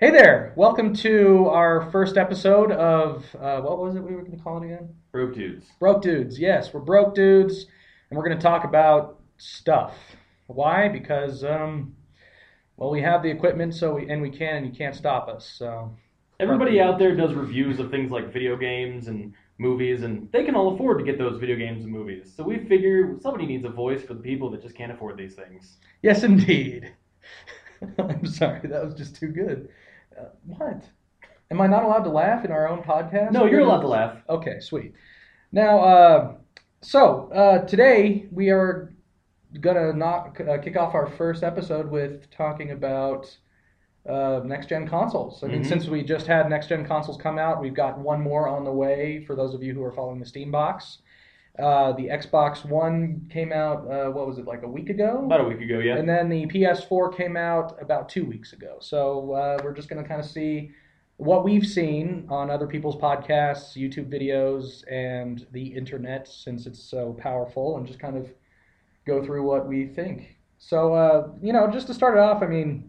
Hey there! Welcome to our first episode of what was it we were going to call it again? Broke dudes. Broke dudes. Yes, we're broke dudes, and we're going to talk about stuff. Why? Because well, we have the equipment, and we can, and you can't stop us. So fuck Everybody you. out there does reviews of things like video games and movies, and they can all afford to get those video games and movies. So we figure somebody needs a voice for the people that just can't afford these things. Yes, indeed. I'm sorry, that was just too good. What? Am I not allowed to laugh in our own podcast? No, you're allowed to laugh. Okay, sweet. Now, today we are gonna kick off our first episode with talking about next gen consoles. I mean, since we just had next gen consoles come out, we've got one more on the way. For those of you who are following the Steam box, the Xbox One came out. What was it, like a week ago? About a week ago, yeah. And then the PS4 came out about 2 weeks ago. So we're just going to kind of see what we've seen on other people's podcasts, YouTube videos, and the internet, since it's so powerful, and just kind of go through what we think. So, just to start it off, I mean,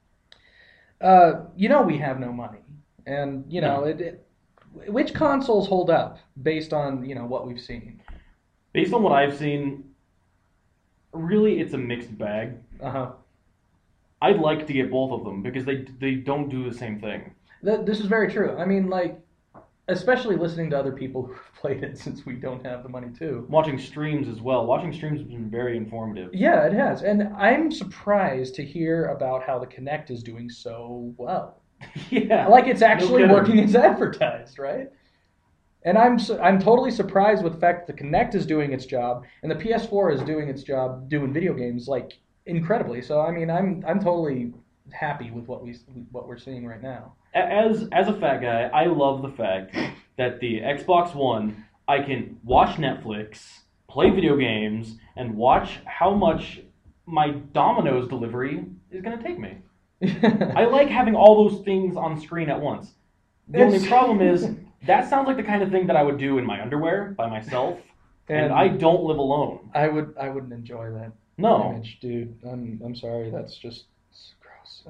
we have no money. And, No. which consoles hold up based on, what we've seen? Based on what I've seen, really it's a mixed bag. Uh-huh. I'd like to get both of them because they don't do the same thing. This is very true. I mean, like, especially listening to other people who've played it, since we don't have the money too. Watching streams as well. Watching streams has been very informative. Yeah, it has. And I'm surprised to hear about how the Kinect is doing so well. Yeah. Like, it's actually kidding. working as advertised, right? And I'm totally surprised with the fact that the Kinect is doing its job and the PS4 is doing its job doing video games, like, incredibly. So I mean, I'm totally happy with what we're seeing right now. As a fat guy, I love the fact that the Xbox One, I can watch Netflix, play video games, and watch how much my Domino's delivery is going to take me. I like having all those things on screen at once. The only problem is that sounds like the kind of thing that I would do in my underwear by myself, and I don't live alone. I wouldn't enjoy that No. image, dude. I'm sorry, that's just gross.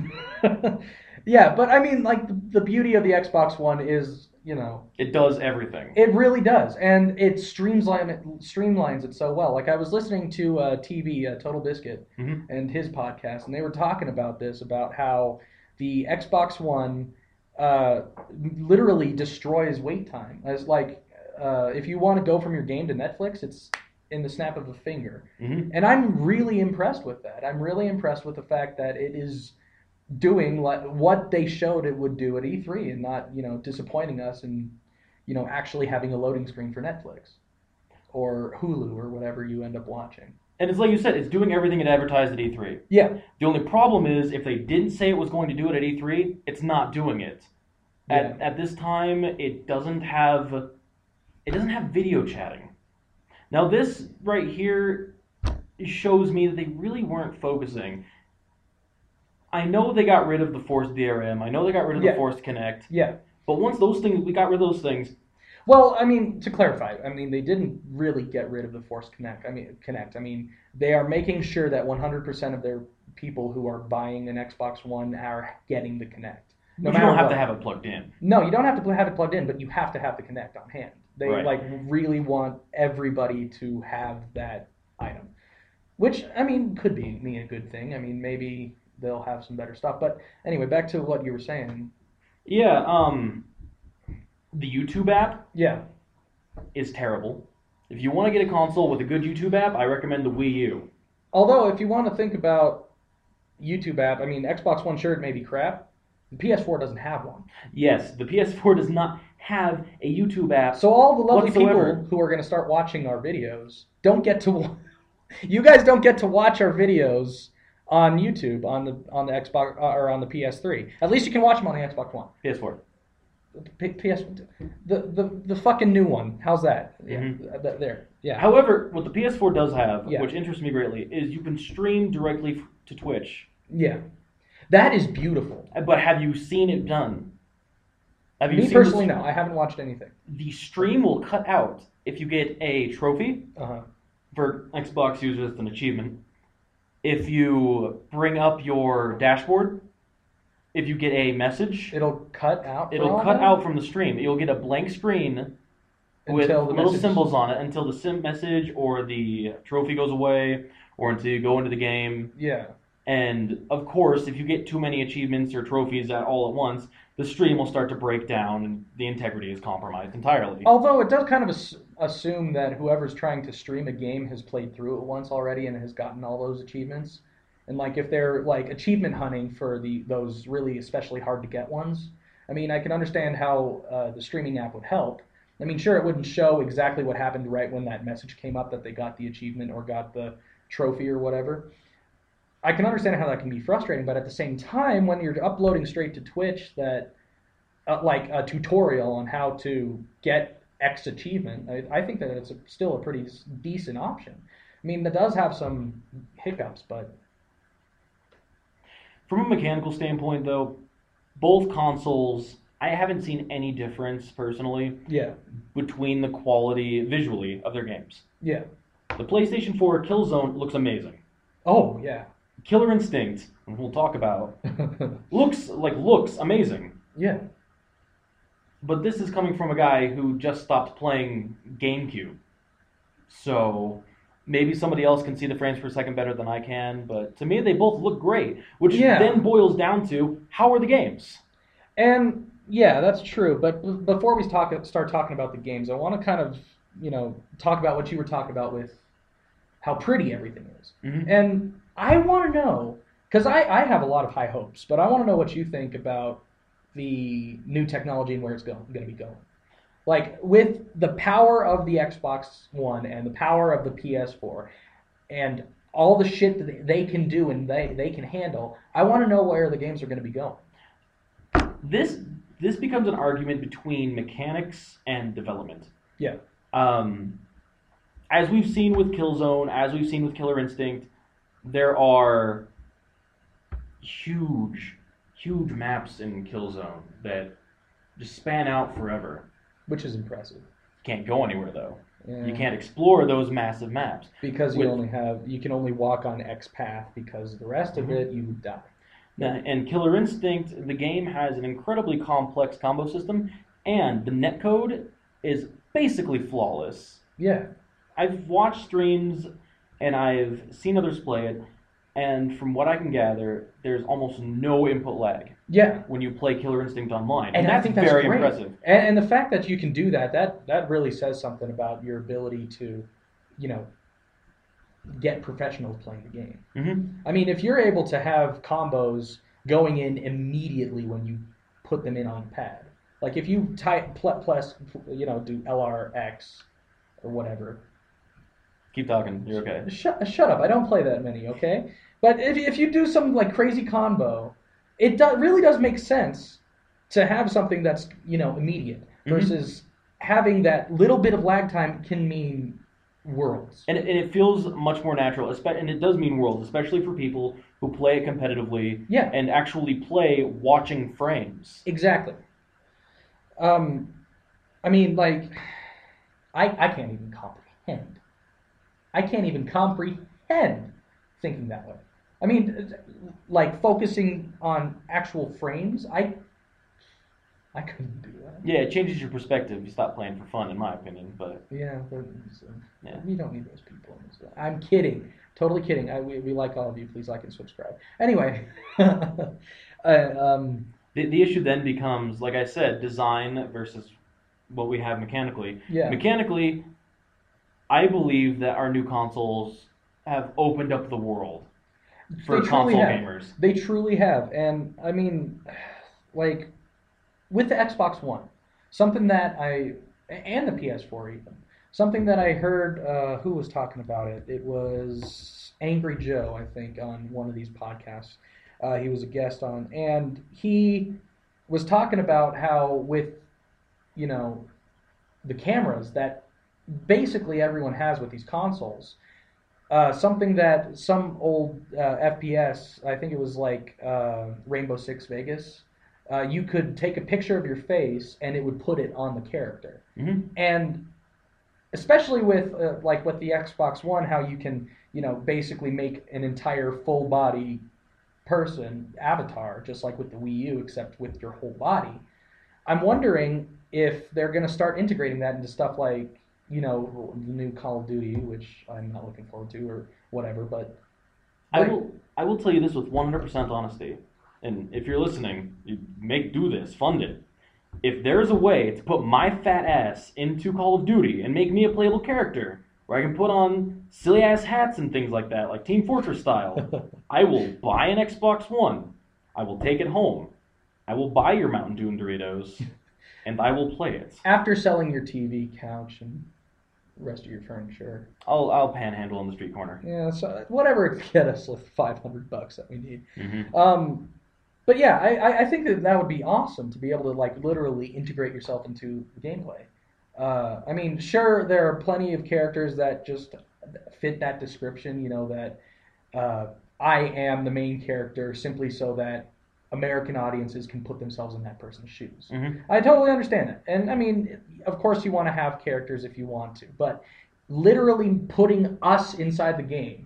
Yeah, but I mean, like, the beauty of the Xbox One is, It does everything. it really does, and it streamlines it so well. Like, I was listening to Total Biscuit, Mhm. and his podcast, and they were talking about this, about how the Xbox One literally destroys wait time. As like, if you want to go from your game to Netflix, it's in the snap of a finger. Mhm. And I'm really impressed with that. I'm really impressed with the fact that it is doing what they showed it would do at E3, and not, disappointing us and, actually having a loading screen for Netflix or Hulu or whatever you end up watching. And it's like you said, it's doing everything it advertised at E3. Yeah. The only problem is if they didn't say it was going to do it at E3, it's not doing it. At this time, it doesn't have video chatting. Now this right here shows me that they really weren't focusing. I know they got rid of the Forced DRM. I know they got rid of the Yeah. Forced Connect. Yeah. But once we got rid of those things. Well, I mean, to clarify, I mean, they didn't really get rid of the Force Connect. I mean, they are making sure that 100% of their people who are buying an Xbox One are getting the Kinect. You don't have to have it plugged in. No, you don't have to have it plugged in, but you have to have the Kinect on hand. They Right. really want everybody to have that item, which, I mean, could be a good thing. I mean, maybe they'll have some better stuff. But anyway, back to what you were saying. Yeah, the YouTube app Yeah. is terrible. If you want to get a console with a good YouTube app, I recommend the Wii U. Although, if you want to think about YouTube app, I mean, Xbox One, sure, it may be crap. The PS4 doesn't have one. Yes, the PS4 does not have a YouTube app. So all the lovely whatsoever. people who are going to start watching our videos don't get to. You guys don't get to watch our videos on YouTube on the Xbox or on the PS3. At least you can watch them on the Xbox One. PS4. PS the fucking new one. How's that? Yeah, Mhm. there. Yeah. However, what the PS4 does have, Yeah. which interests me greatly, is you can stream directly to Twitch. Yeah. That is beautiful. But have you seen it done? Have you Me seen personally, no. I haven't watched anything. The stream will cut out if you get a trophy. Uh-huh. For Xbox users, it's an achievement. If you bring up your dashboard, if you get a message, It'll cut out. it'll cut out from the stream. You'll get a blank screen with little symbols on it until the message or the trophy goes away, or until you go into the game. Yeah. And of course, if you get too many achievements or trophies all at once, the stream will start to break down and the integrity is compromised entirely. Although it does kind of assume that whoever's trying to stream a game has played through it once already and has gotten all those achievements. And like if they're like achievement hunting for those really especially hard to get ones, I mean, I can understand how the streaming app would help. I mean, sure, it wouldn't show exactly what happened right when that message came up that they got the achievement or got the trophy or whatever. I can understand how that can be frustrating, but at the same time, when you're uploading straight to Twitch that, like a tutorial on how to get X achievement, I think that it's still a pretty decent option. I mean, that does have some hiccups, but... From a mechanical standpoint, though, both consoles, I haven't seen any difference, personally, between the quality, visually, of their games. Yeah. The PlayStation 4 Killzone looks amazing. Oh, yeah. Killer Instinct, we'll talk about, looks amazing. Yeah. But this is coming from a guy who just stopped playing GameCube. So maybe somebody else can see the frames per second better than I can, but to me they both look great, which then boils down to, how are the games? And yeah, that's true, but before we start talking about the games, I want to kind of, talk about what you were talking about with how pretty everything is. Mm-hmm. And I want to know, because I have a lot of high hopes, but I want to know what you think about the new technology and where it's going to be going. Like, with the power of the Xbox One and the power of the PS4 and all the shit that they can do and they can handle, I want to know where the games are going to be going. This becomes an argument between mechanics and development. Yeah. As we've seen with Killzone, as we've seen with Killer Instinct, there are huge maps in Killzone that just span out forever. Which is impressive. Can't go anywhere, though. Yeah. You can't explore those massive maps. Because you can only walk on X path, because the rest of it, you die. Now, and Killer Instinct, the game has an incredibly complex combo system, and the netcode is basically flawless. Yeah. I've watched streams, and I've seen others play it, and from what I can gather, there's almost no input lag. Yeah. When you play Killer Instinct online. And I think that's very great. Impressive. And the fact that you can do that really says something about your ability to, get professionals playing the game. Mm-hmm. I mean, if you're able to have combos going in immediately when you put them in on the pad, like if you type plus, do LRX or whatever. Keep talking. You're okay. Shut up. I don't play that many, okay? But if you do some like crazy combo, it really does make sense to have something that's, immediate versus having that little bit of lag time can mean worlds. And it feels much more natural, and it does mean worlds, especially for people who play it competitively and actually play watching frames. Exactly. I mean, like, I can't even comprehend. I can't even comprehend thinking that way. I mean, like, focusing on actual frames, I couldn't do that. Yeah, it changes your perspective. You stop playing for fun, in my opinion. But yeah, we don't need those people. I'm kidding. Totally kidding. We like all of you. Please like and subscribe. Anyway. The issue then becomes, like I said, design versus what we have mechanically. Yeah. Mechanically, I believe that our new consoles have opened up the world for console gamers. They truly have. And, I mean, like, with the Xbox One, something that and the PS4 even, something that I heard, who was talking about it? It was Angry Joe, I think, on one of these podcasts. He was a guest on, and he was talking about how with, the cameras that basically everyone has with these consoles, something that some old FPS, I think it was like Rainbow Six Vegas, you could take a picture of your face and it would put it on the character. Mm-hmm. And especially with with the Xbox One, how you can basically make an entire full body person avatar, just like with the Wii U, except with your whole body. I'm wondering if they're going to start integrating that into stuff like, the new Call of Duty, which I'm not looking forward to or whatever, but... I will tell you this with 100% honesty, and if you're listening, do this, fund it. If there's a way to put my fat ass into Call of Duty and make me a playable character, where I can put on silly ass hats and things like that, like Team Fortress style, I will buy an Xbox One. I will take it home. I will buy your Mountain Dew and Doritos, and I will play it. After selling your TV, couch, and the rest of your furniture. I'll panhandle on the street corner. Yeah, so whatever to get us with $500 that we need. Mm-hmm. But yeah, I think that would be awesome to be able to like literally integrate yourself into the gameplay. I mean, sure, there are plenty of characters that just fit that description. That I am the main character simply so that American audiences can put themselves in that person's shoes. Mm-hmm. I totally understand that. And I mean, of course you want to have characters if you want to, but literally putting us inside the game,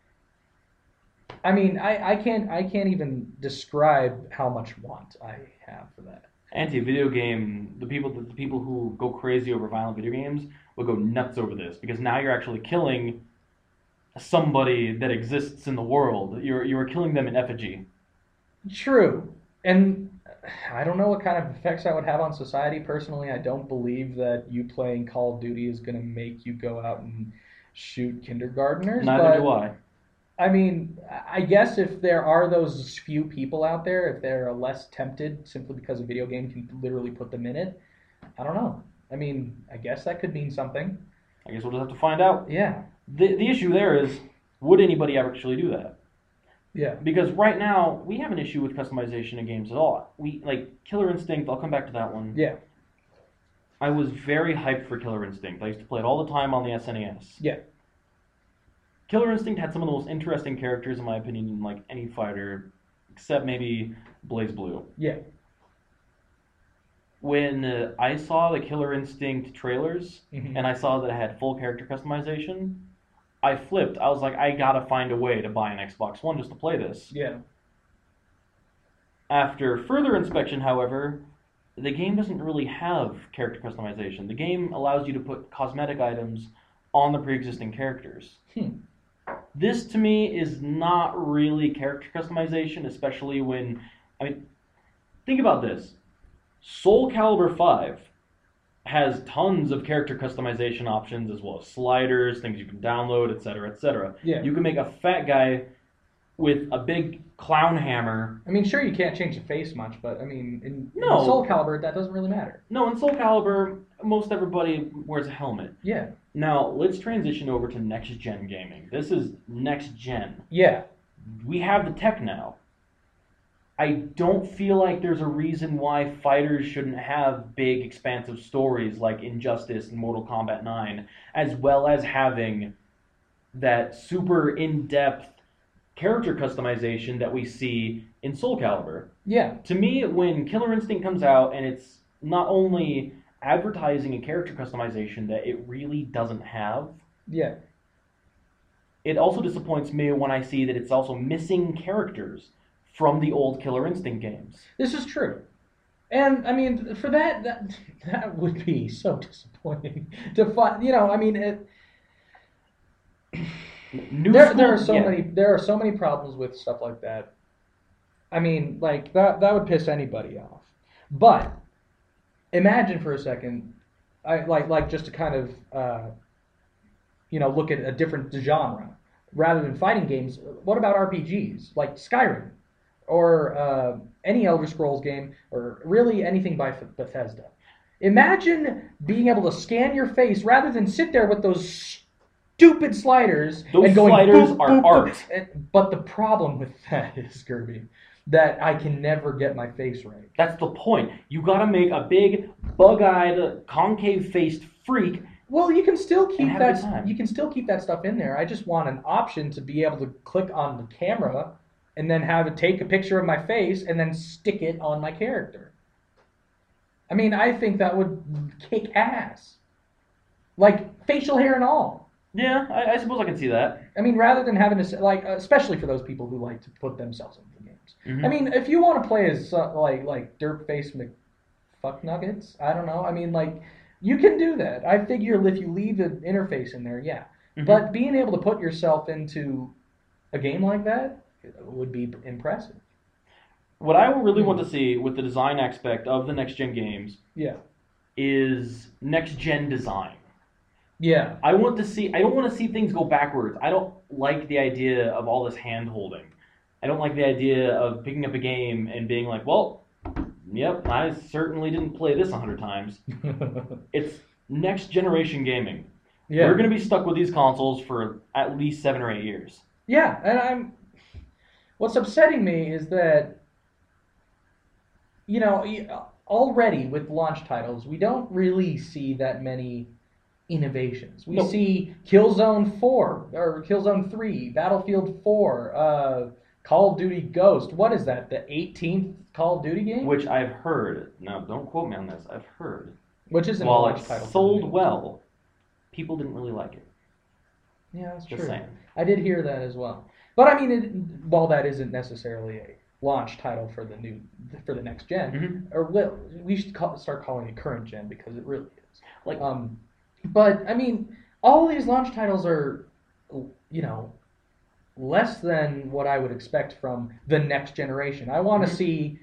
I mean, I can't even describe how much want I have for that. Anti-video game, the people who go crazy over violent video games will go nuts over this, because now you're actually killing somebody that exists in the world. You're killing them in effigy. True. And I don't know what kind of effects that would have on society. Personally, I don't believe that you playing Call of Duty is going to make you go out and shoot kindergartners. Neither do I. I mean, I guess if there are those few people out there, if they're less tempted simply because a video game can literally put them in it, I don't know. I mean, I guess that could mean something. I guess we'll just have to find out. Yeah. The issue there is, would anybody ever actually do that? Yeah. Because right now, we have an issue with customization in games at all. Killer Instinct, I'll come back to that one. Yeah. I was very hyped for Killer Instinct. I used to play it all the time on the SNES. Yeah. Killer Instinct had some of the most interesting characters, in my opinion, in like any fighter, except maybe BlazBlue. Yeah. When I saw the Killer Instinct trailers, Mm-hmm. and I saw that it had full character customization, I flipped. I was like, I gotta find a way to buy an Xbox One just to play this. Yeah. After further inspection, however, the game doesn't really have character customization. The game allows you to put cosmetic items on the pre-existing characters. This, to me, is not really character customization, especially when... I mean, think about this. Soul Calibur 5 has tons of character customization options, as well as sliders, things you can download, etc., etc. Yeah. You can make a fat guy with a big clown hammer. I mean, sure, you can't change the face much, but I mean, in No. Soul Calibur, that doesn't really matter. No, in Soul Calibur, most everybody wears a helmet. Yeah. Now, let's transition over to next-gen gaming. This is next-gen. Yeah. We have the tech now. I don't feel like there's a reason why fighters shouldn't have big, expansive stories like Injustice and Mortal Kombat 9, as well as having that super in-depth character customization that we see in Soul Calibur. Yeah. To me, when Killer Instinct comes out and it's not only advertising and character customization that it really doesn't have, Yeah. it also disappoints me when I see that it's also missing characters from the old Killer Instinct games. This is true. And, I mean, for that would be so disappointing to find, I mean, there are so many problems with stuff like that. I mean, like, that would piss anybody off. But imagine for a second, just to kind of, look at a different genre. Rather than fighting games, what about RPGs, like Skyrim? Or any Elder Scrolls game, or really anything by Bethesda. Imagine being able to scan your face rather than sit there with those stupid sliders. Those sliders are art. But the problem with that is, Kirby, that I can never get my face right. That's the point. You gotta make a big, bug-eyed, concave-faced freak. Well, you can still keep that. You can still keep that stuff in there. I just want an option to be able to click on the camera and then have it take a picture of my face and then stick it on my character. I mean, I think that would kick ass. Like, facial hair and all. Yeah, I suppose I can see that. I mean, rather than having to like, especially for those people who like to put themselves into the games. I Hmm. mean, if you want to play as like Dirtface McFucknuggets, I don't know. I mean, like you can do that. I figure if you leave the interface in there, yeah. Hmm. But being able to put yourself into a game like that would be impressive. What I really want Hmm. to see with the design aspect of the next gen games Yeah. is next gen design. Yeah. I want to see. I don't want to see things go backwards. I don't like the idea of all this hand holding. I don't like the idea of picking up a game and being like, well, yep, I certainly didn't play this 100 times. It's next generation gaming. Yeah. We're going to be stuck with these consoles for at least 7 or 8 years. Yeah, and I'm. What's upsetting me is that already with launch titles, we don't really see that many innovations. We No, see Killzone 4 or Killzone 3, Battlefield 4, Call of Duty Ghost. What is that? The 18th Call of Duty game? which I've heard. Now, don't quote me on this. I've heard. Which isn't a While launch it title. sold well, people didn't really like it. Yeah, that's Just true. saying. I did hear that as well. But I mean, while that isn't necessarily a launch title for the next gen, Hmm. or we should start calling it current gen because it really is. Like, But I mean, all these launch titles are, you know, less than what I would expect from the next generation. I want to Mhm. see,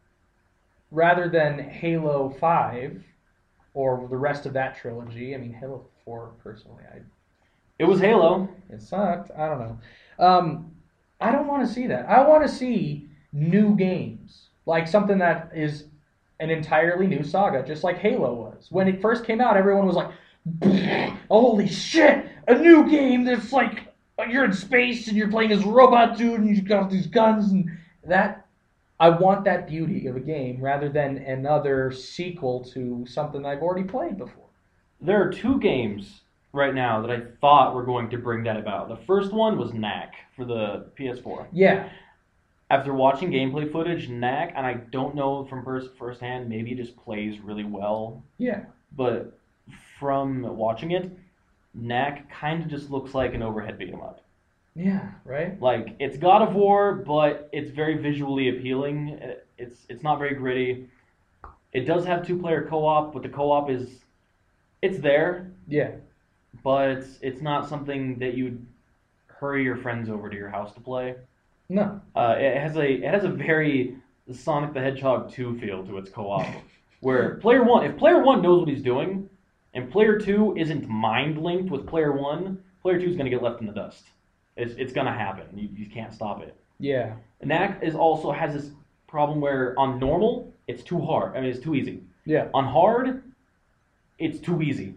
rather than Halo 5 or the rest of that trilogy. I mean, Halo 4 personally, it was Halo. it sucked. I don't know. I don't want to see that. I want to see new games, like something that is an entirely new saga, just like Halo was. When it first came out, everyone was like, "Holy shit! A new game that's like you're in space and you're playing as a robot dude and you've got these guns and that." I want that beauty of a game rather than another sequel to something I've already played before. There are two games right now that I thought were going to bring that about. The first one was Knack for the PS4. Yeah, After watching gameplay footage, Knack, and I don't know from firsthand, maybe it just plays really well, yeah, but from watching it, Knack kind of just looks like an overhead beat 'em up. yeah, right? Like it's God of War, but it's very visually appealing. It's not very gritty. It does have two-player co-op, but the co-op is it's there, Yeah, but it's not something that you'd hurry your friends over to your house to play. no. It has a very Sonic the Hedgehog 2 feel to its co-op, where if player one knows what he's doing, and player two isn't mind linked with player two is going to get left in the dust. It's going to happen. You can't stop it. Yeah, Knack is also has this problem where on normal it's too hard. I mean it's too easy. yeah. On hard, it's too easy.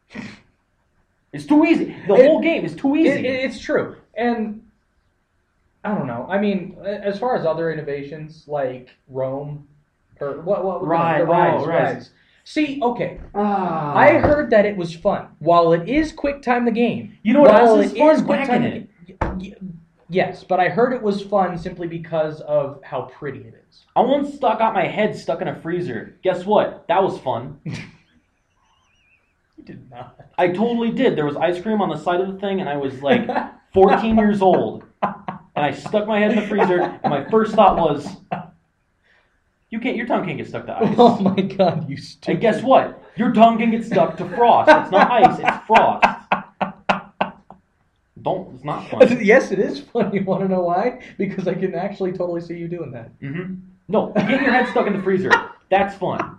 It's too easy. The It- whole game is too easy. It's true, and I don't know. I mean, as far as other innovations like Rome or what Rise. the Rise, Oh, Rise. Rise. See, okay, Ah. I heard that it was fun. While it is QuickTime the game, You know what while else is fun? Whacking the yes, but I heard it was fun simply because of how pretty it is. I once got my head stuck in a freezer. Guess what? That was fun. You did not. I totally did. There was ice cream on the side of the thing, and I was like 14 years old. And I stuck my head in the freezer, and my first thought was, your tongue can't get stuck to ice. Oh my god, you stupid. And guess what? Your tongue can get stuck to frost. It's not ice, it's frost. It's not fun. Yes, it is fun. You want to know why? Because I can actually totally see you doing that. Mm-hmm. No, getting your head stuck in the freezer. That's fun.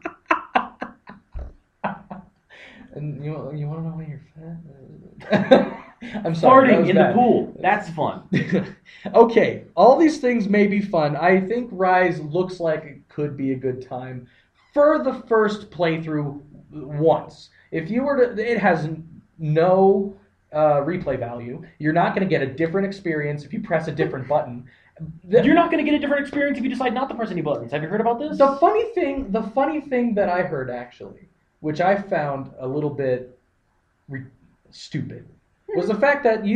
And you want to know why you're fat? I'm sorry. that Farting was in bad. the pool. That's fun. Okay, all these things may be fun. I think Rise looks like it could be a good time for the first playthrough once. If you were to, it has no replay value. You're not going to get a different experience if you press a different button. You're not going to get a different experience if you decide not to press any buttons. Have you heard about this? The funny thing that I heard actually, which I found a little bit stupid, was the fact that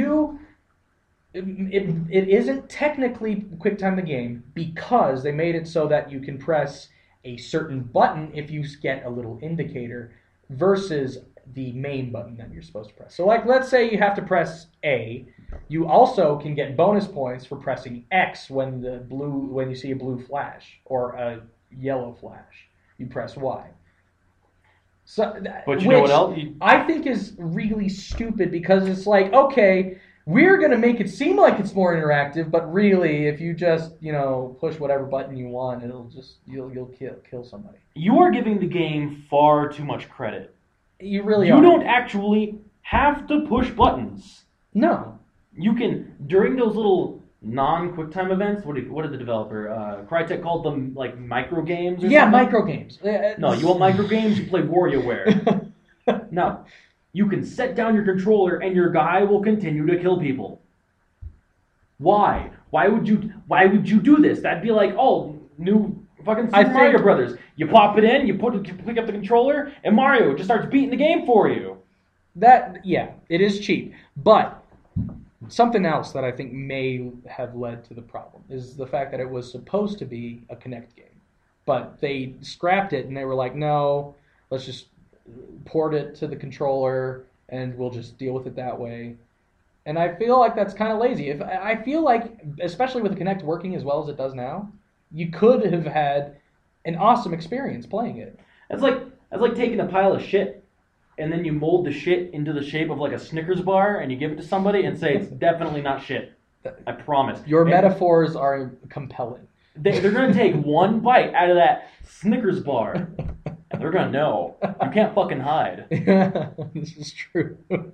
it isn't technically QuickTime the game because they made it so that you can press a certain button if you get a little indicator versus the main button that you're supposed to press. So like, let's say you have to press A. You also can get bonus points for pressing X when you see a blue flash or a yellow flash. You press Y. So, but you know what else? I think is really stupid because it's like, okay, we're going to make it seem like it's more interactive, but really, if you just, push whatever button you want, you'll kill somebody. You are giving the game far too much credit. You really are. You don't actually have to push buttons. No. You can, during those little non-QuickTime events, what did the developer, Crytek called them, like, micro games or something? Yeah, micro games. No, you want micro games? You play WarioWare. No. You can set down your controller and your guy will continue to kill people. Why? Why would you do this? That'd be like, new fucking Super Mario Brothers. You pop it in, you pick up the controller, and Mario just starts beating the game for you. It is cheap. But something else that I think may have led to the problem is the fact that it was supposed to be a Kinect game. But they scrapped it and they were like, no, let's just port it to the controller and we'll just deal with it that way. And I feel like that's kind of lazy. I feel like, especially with the Kinect working as well as it does now, you could have had an awesome experience playing it. That's like taking a pile of shit and then you mold the shit into the shape of like a Snickers bar and you give it to somebody and say it's definitely not shit. I promise. Your metaphors are compelling. They're going to take one bite out of that Snickers bar and they're going to know. You can't fucking hide. This is true.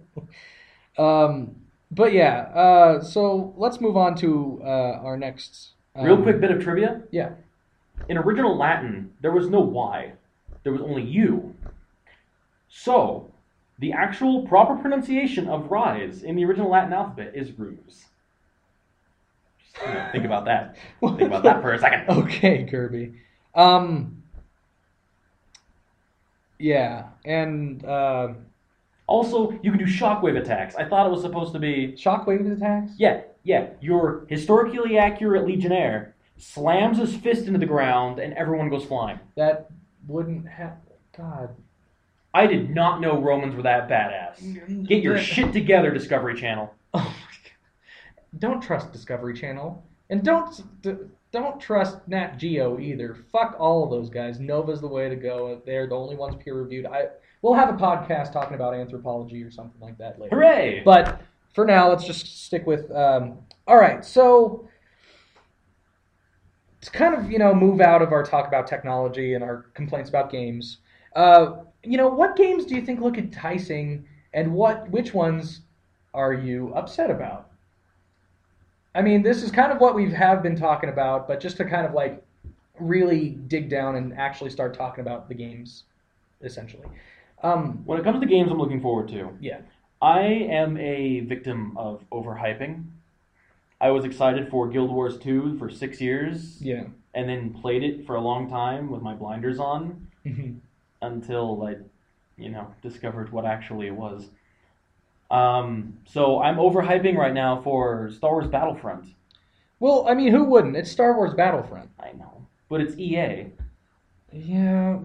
But yeah, so let's move on to our next... Real quick bit of trivia. Yeah. In original Latin, there was no Y. There was only U. So, the actual proper pronunciation of rise in the original Latin alphabet is ruse. Just, think about that. Think about that for a second. Okay, Kirby. Yeah, and... Also, you can do shockwave attacks. I thought it was supposed to be... Shockwave attacks? Yeah. Your historically accurate Legionnaire slams his fist into the ground and everyone goes flying. That wouldn't happen. God. I did not know Romans were that badass. Get your shit together, Discovery Channel. Oh my God. Don't trust Discovery Channel. And don't trust Nat Geo either. Fuck all of those guys. Nova's the way to go. They're the only ones peer-reviewed. We'll have a podcast talking about anthropology or something like that later. Hooray! But for now, let's just stick with... all right, so... To kind of, move out of our talk about technology and our complaints about games, what games do you think look enticing, and which ones are you upset about? I mean, this is kind of what we have been talking about, but just to kind of, really dig down and actually start talking about the games, essentially. When it comes to games I'm looking forward to, yeah, I am a victim of overhyping. I was excited for Guild Wars 2 for 6 years, yeah, and then played it for a long time with my blinders on until I, discovered what actually it was. So I'm overhyping right now for Star Wars Battlefront. Well, I mean, who wouldn't? It's Star Wars Battlefront. I know, but it's EA. Yeah.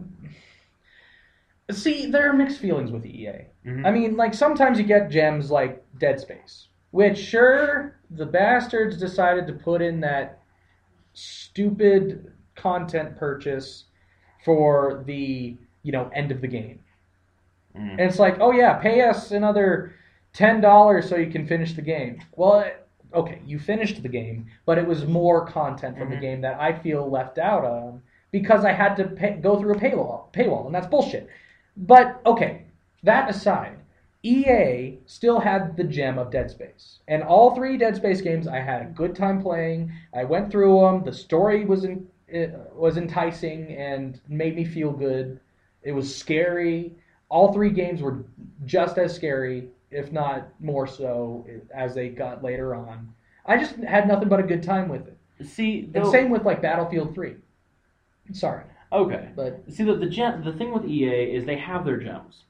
See, there are mixed feelings with EA. Mm-hmm. I mean, sometimes you get gems like Dead Space, which, sure, the bastards decided to put in that stupid content purchase for the, end of the game. Mm. And it's like, oh yeah, pay us another $10 so you can finish the game. Well, okay, you finished the game, but it was more content from the game that I feel left out of because I had to go through a paywall, and that's bullshit. But, okay, that aside, EA still had the gem of Dead Space. And all 3 Dead Space games I had a good time playing. I went through them. The story was enticing and made me feel good. It was scary. All 3 games were just as scary, if not more so, as they got later on. I just had nothing but a good time with it. See, and same with Battlefield 3. Sorry. Okay. But see, the thing with EA is they have their gems.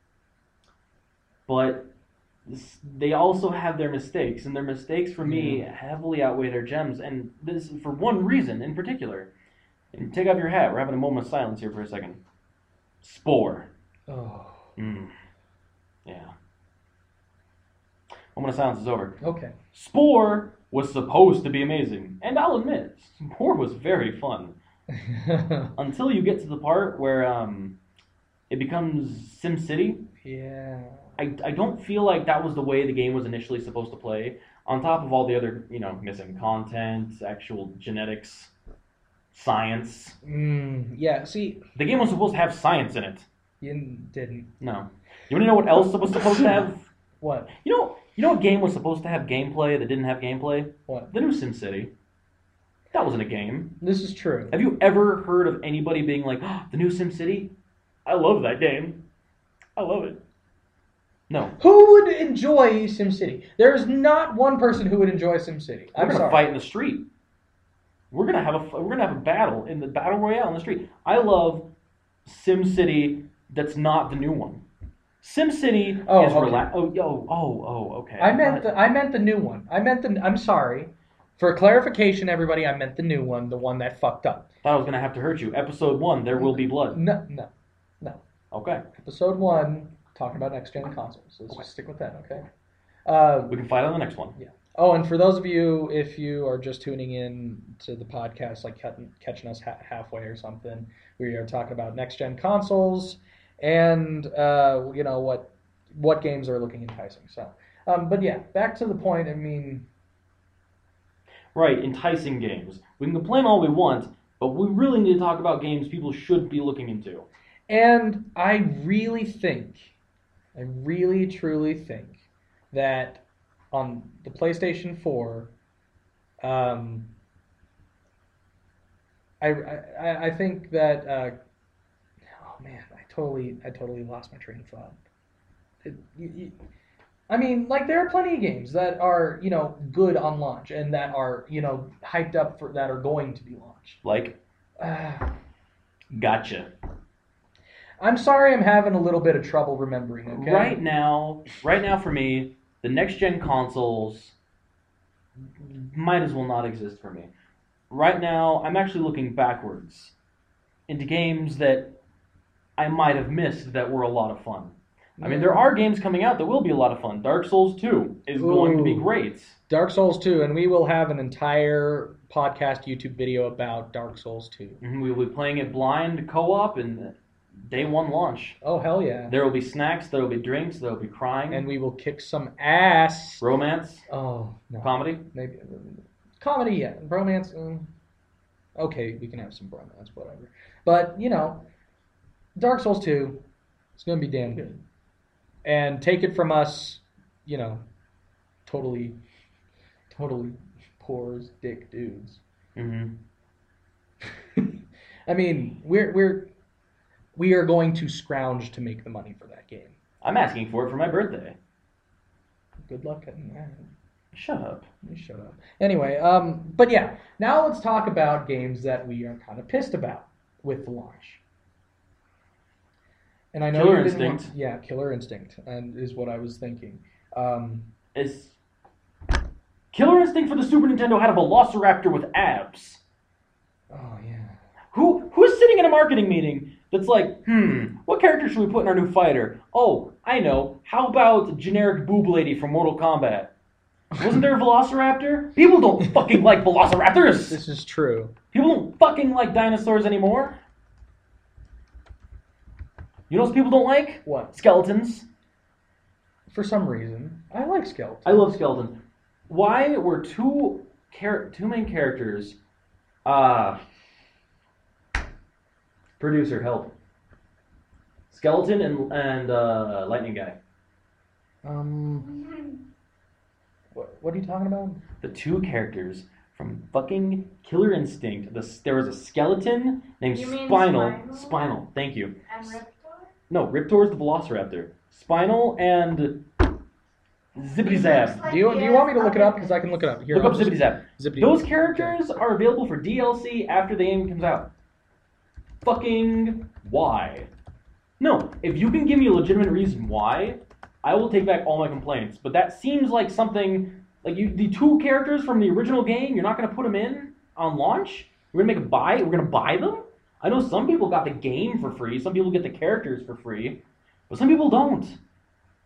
But they also have their mistakes, and their mistakes for me heavily outweigh their gems, and this is for one reason in particular. And take off your hat. We're having a moment of silence here for a second. Spore. Oh. Yeah. Moment of silence is over. Okay. Spore was supposed to be amazing, and I'll admit, Spore was very fun. Until you get to the part where it becomes SimCity. Yeah. I don't feel like that was the way the game was initially supposed to play. On top of all the other, missing content, actual genetics, science. Yeah, see... The game was supposed to have science in it. You didn't. No. You want to know what else was supposed to have? What? You know what game was supposed to have gameplay that didn't have gameplay? What? The new SimCity. That wasn't a game. This is true. Have you ever heard of anybody being like, oh, the new SimCity? I love that game. I love it. No. Who would enjoy SimCity? There is not one person who would enjoy SimCity. We're gonna fight in the street. We're gonna have a battle in the battle royale in the street. I love SimCity. That's not the new one. SimCity is okay. Okay. I meant the new one. I'm sorry. For clarification, everybody, I meant the new one, the one that fucked up. Thought I was gonna have to hurt you. Episode 1, there will be blood. No. Okay. Episode 1, talking about next-gen consoles. Let's just stick with that, okay? We can fight on the next one. Yeah. Oh, and for those of you, if you are just tuning in to the podcast, like catching us halfway or something, we are talking about next-gen consoles and what games are looking enticing. So, but yeah, back to the point. I mean, right, enticing games. We can complain all we want, but we really need to talk about games people should be looking into. And I really truly think that on the PlayStation 4, I think that oh man, I totally lost my train of thought. I mean, like, there are plenty of games that are, good on launch and that are, hyped up that are going to be launched. Like? Gotcha. I'm sorry, I'm having a little bit of trouble remembering, okay? Right now for me, the next-gen consoles might as well not exist for me. Right now, I'm actually looking backwards into games that I might have missed that were a lot of fun. I mean, there are games coming out that will be a lot of fun. Dark Souls 2 is going to be great. Dark Souls 2, and we will have an entire podcast YouTube video about Dark Souls 2. Mm-hmm. We will be playing it blind co-op and day 1 launch. Oh, hell yeah. There will be snacks, there will be drinks, there will be crying. And we will kick some ass. Romance? Oh, no. Comedy? Maybe. Comedy, yeah. Romance, okay, we can have some bromance, whatever. But, Dark Souls 2, it's going to be damn good. And take it from us, totally poor as dick dudes. Mm-hmm. I mean, we are going to scrounge to make the money for that game. I'm asking for it for my birthday. Good luck getting that. Shut up. You shut up. Anyway, but yeah, now let's talk about games that we are kind of pissed about with the launch. And I know Killer Instinct. Killer Instinct, and is what I was thinking. Is Killer Instinct for the Super Nintendo had a Velociraptor with abs. Oh yeah. Who's sitting in a marketing meeting that's like, what character should we put in our new fighter? Oh, I know. How about generic boob lady from Mortal Kombat? Wasn't there a Velociraptor? People don't fucking like Velociraptors. This is true. People don't fucking like dinosaurs anymore. You know what people don't like? What? Skeletons. For some reason, I like skeletons. I love skeletons. Why were two main characters? Producer, help. Skeleton and Lightning Guy. What are you talking about? The two characters from fucking Killer Instinct. There was a skeleton named Spinal. Spinal. Thank you. And Riptor? No, Riptor's the Velociraptor. Spinal and Zippity Zap. Like Do you want me to look it up? Because I can look it up. Here, Look up Zippity Zap. Zippity Those Zap. characters are available for DLC after the game comes out. Fucking why? No, if you can give me a legitimate reason why, I will take back all my complaints. But that seems like something like the two characters from the original game. You're not going to put them in on launch. We're going to make a buy. We're going to buy them. I know some people got the game for free. Some people get the characters for free, but some people don't.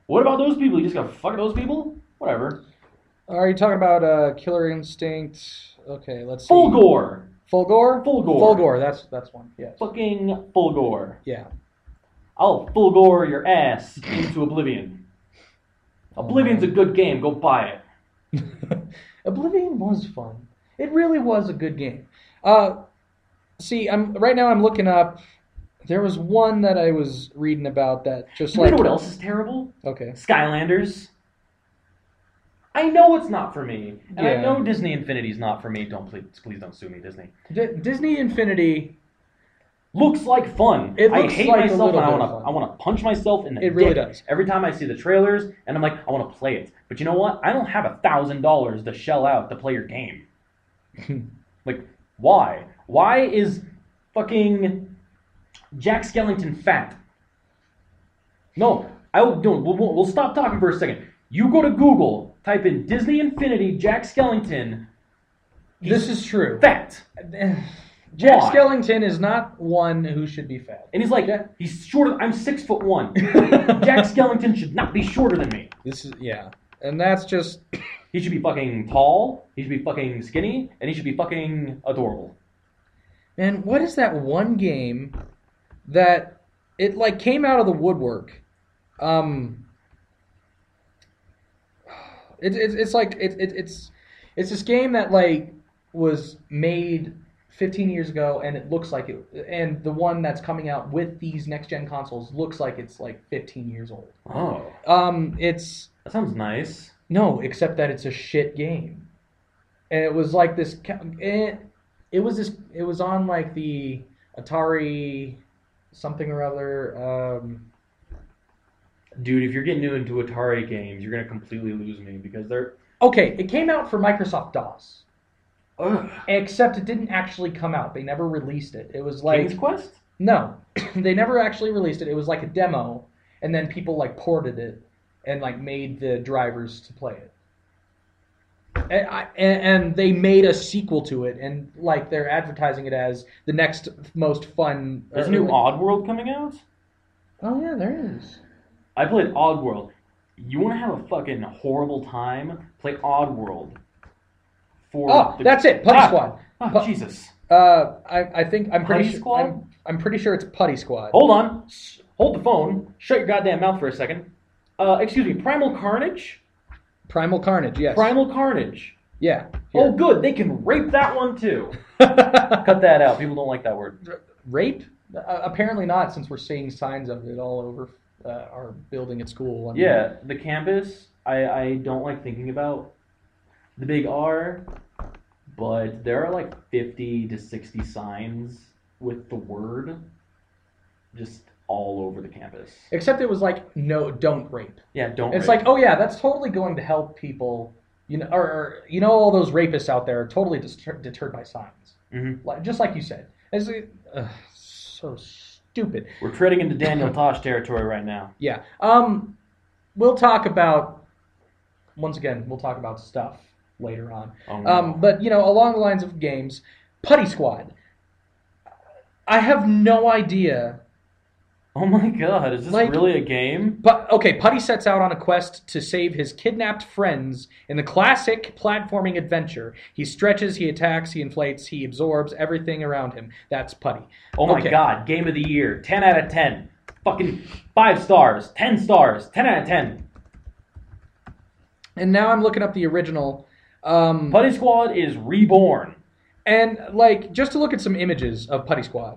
What about those people? You just gotta fuck those people? Whatever. Are you talking about Killer Instinct? Okay, let's see. Full gore. Full gore? Full gore. Full gore, that's one, yes. Fucking full gore. Yeah. I'll full gore your ass into oblivion. Oblivion's a good game. Go buy it. Oblivion was fun. It really was a good game. See, right now I'm looking up. There was one that I was reading about that just You know what else is terrible? Okay. Skylanders. I know it's not for me, and I Yeah. know Disney Infinity's not for me. Please don't sue me, Disney. Disney Infinity. Looks like fun. It I looks hate like a myself, little and bit of fun. I want to punch myself in the It really dick does. every time I see the trailers, and I'm like, I want to play it. But you know what? I don't have $1,000 to shell out to play your game. Like, why? Why is fucking Jack Skellington fat? No, we'll stop talking for a second. You go to Google, type in Disney Infinity Jack Skellington. This is true. Fat. Jack Why? Skellington is not one who should be fat. And he's like, he's shorter. I'm 6'1". Jack Skellington should not be shorter than me. And that's just. He should be fucking tall. He should be fucking skinny, and he should be fucking adorable. Man, what is that one game that it like came out of the woodwork? It's this game that like was made 15 years ago, and it looks like it. And the one that's coming out with these next gen consoles looks like it's like 15 years old. Oh. It's That sounds nice. no, except that it's a shit game, and it was like this. It was on like the Atari something or other. Dude, if you're getting new into Atari games, you're gonna completely lose me because they're. Okay, it came out for Microsoft DOS. Ugh. Except it didn't actually come out. They never released it. It was like King's Quest? no, they never actually released it. It was like a demo, and then people like ported it and like made the drivers to play it. And they made a sequel to it, and like they're advertising it as the next most fun. There's a new Oddworld coming out? Oh yeah, there is. I played Oddworld. You want to have a fucking horrible time? Play Oddworld. That's it. Putty Squad. Jesus. I'm Putty pretty Squad? sure. I'm pretty sure it's Putty Squad. Hold on. Hold the phone. Shut your goddamn mouth for a second. Excuse me. Primal Carnage? Primal Carnage. Yes. Primal Carnage. Yeah. Oh, good. They can rape that one too. Cut that out. People don't like that word. Rape? Apparently not, since we're seeing signs of it all over our building at school. I mean, Yeah, the campus, I don't like thinking about the big R, but there are like 50 to 60 signs with the word just all over the campus. Except it was like, no, don't rape. Yeah, don't It's rape. like, oh yeah, that's totally going to help people. You know, or you know, all those rapists out there are totally deterred by signs. Mhm. Just like you said. So stupid. We're treading into Daniel Tosh territory right now. Yeah. We'll talk about, once again, we'll talk about stuff later on. Oh, no. But, you know, along the lines of games, Putty Squad. I have no idea. Oh my god, is this Like- really a game? But, okay, Putty sets out on a quest to save his kidnapped friends in the classic platforming adventure. He stretches, he attacks, he inflates, he absorbs everything around him. That's Putty. Oh my Okay. god, game of the year, 10 out of 10. Fucking 5 stars, 10 stars, 10 out of 10. And now I'm looking up the original. Putty Squad is reborn. And, like, just to look at some images of Putty Squad.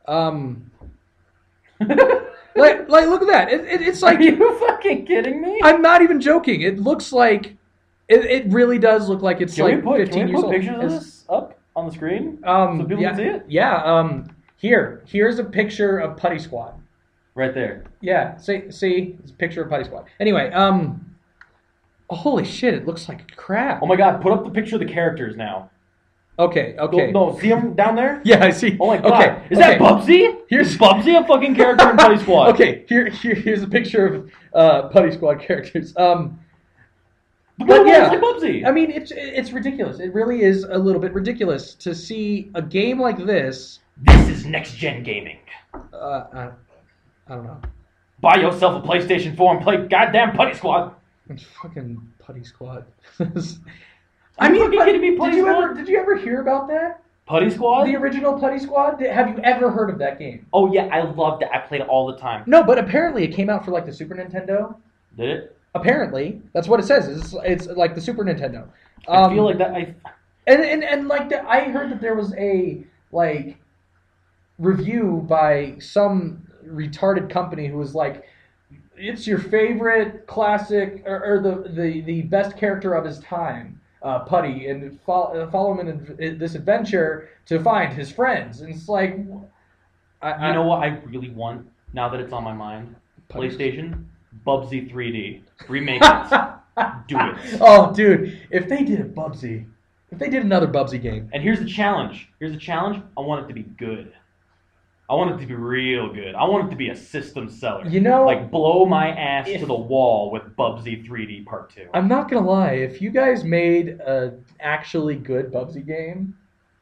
Like, look at that. It's like... Are you fucking kidding me? I'm not even joking. It looks like... It really does look like it's like 15 years Can we put old. pictures of this up on the screen? So people yeah, can see it? Yeah, here's a picture of Putty Squad. Right there. Yeah, see, it's a picture of Putty Squad. Anyway, holy shit, it looks like crap. Oh my god, put up the picture of the characters now. Okay. No, see them down there? Yeah, I see. Oh my god. Okay, Is that Bubsy? Here's Is Bubsy a fucking character in Putty Squad? Okay, here's a picture of Putty Squad characters. But yeah. like Bubsy. I mean, it's ridiculous. It really is a little bit ridiculous to see a game like this. This is next gen gaming. I don't know. Buy yourself a PlayStation 4 and play goddamn Putty Squad. It's fucking Putty Squad. I mean, kidding me, Putty Squad? Did you ever hear about that? Putty Squad? The original Putty Squad? Have you ever heard of that game? Oh yeah, I loved it. I played it all the time. No, but apparently it came out for like the Super Nintendo. Did it? Apparently, that's what it says. It's like the Super Nintendo. I feel like that. And like that, I heard that there was a like review by some retarded company who was like, it's your favorite classic or the best character of his time, Putty, and follow him in this adventure to find his friends. And it's like, you know what I really want now that it's on my mind? PlayStation, Bubsy 3D, remake it, do it. Oh, dude, if they did a Bubsy, if they did another Bubsy game. And here's the challenge. I want it to be good. I want it to be real good. I want it to be a system seller. You know, like blow my ass to the wall with Bubsy 3D Part 2. I'm not gonna lie. If you guys made a actually good Bubsy game,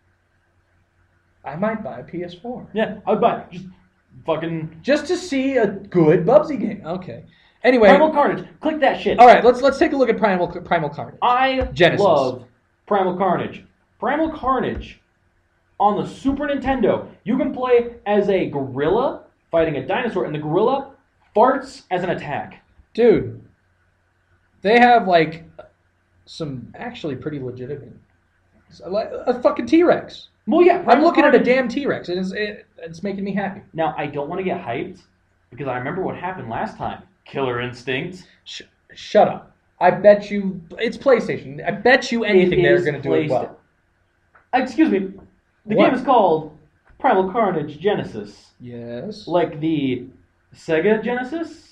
I might buy a PS4. Yeah, I'd buy it. Just to see a good Bubsy game. Okay. Anyway, Primal Carnage. Click that shit. All right, let's take a look at Primal Carnage. I Genesis. love Primal Carnage. Primal Carnage on the Super Nintendo. You can play as a gorilla fighting a dinosaur, and the gorilla farts as an attack. Dude, they have like some actually pretty legitimate, like a fucking T-Rex. Well, yeah, I'm looking at a damn T-Rex. It's making me happy. Now, I don't want to get hyped because I remember what happened last time. Killer Instinct. Shut up. I bet you it's PlayStation. I bet you anything they're going to do it well. Excuse me. The game is called Primal Carnage Genesis. Yes. Like the Sega Genesis?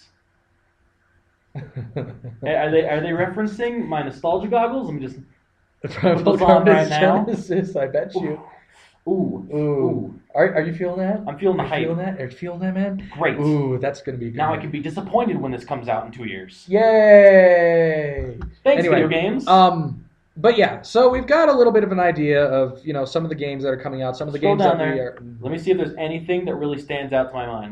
Are they referencing my nostalgia goggles? Let me just Primal put those on right now. Genesis, I bet you. Ooh. Are you feeling that? I'm feeling the hype. Are you feeling that, man? Great. Ooh, that's going to be good. Now I can be disappointed when this comes out in 2 years. Yay! Thanks, video games. But yeah, so we've got a little bit of an idea of, some of the games that are coming out, some of the games that we are... Let me see if there's anything that really stands out to my mind.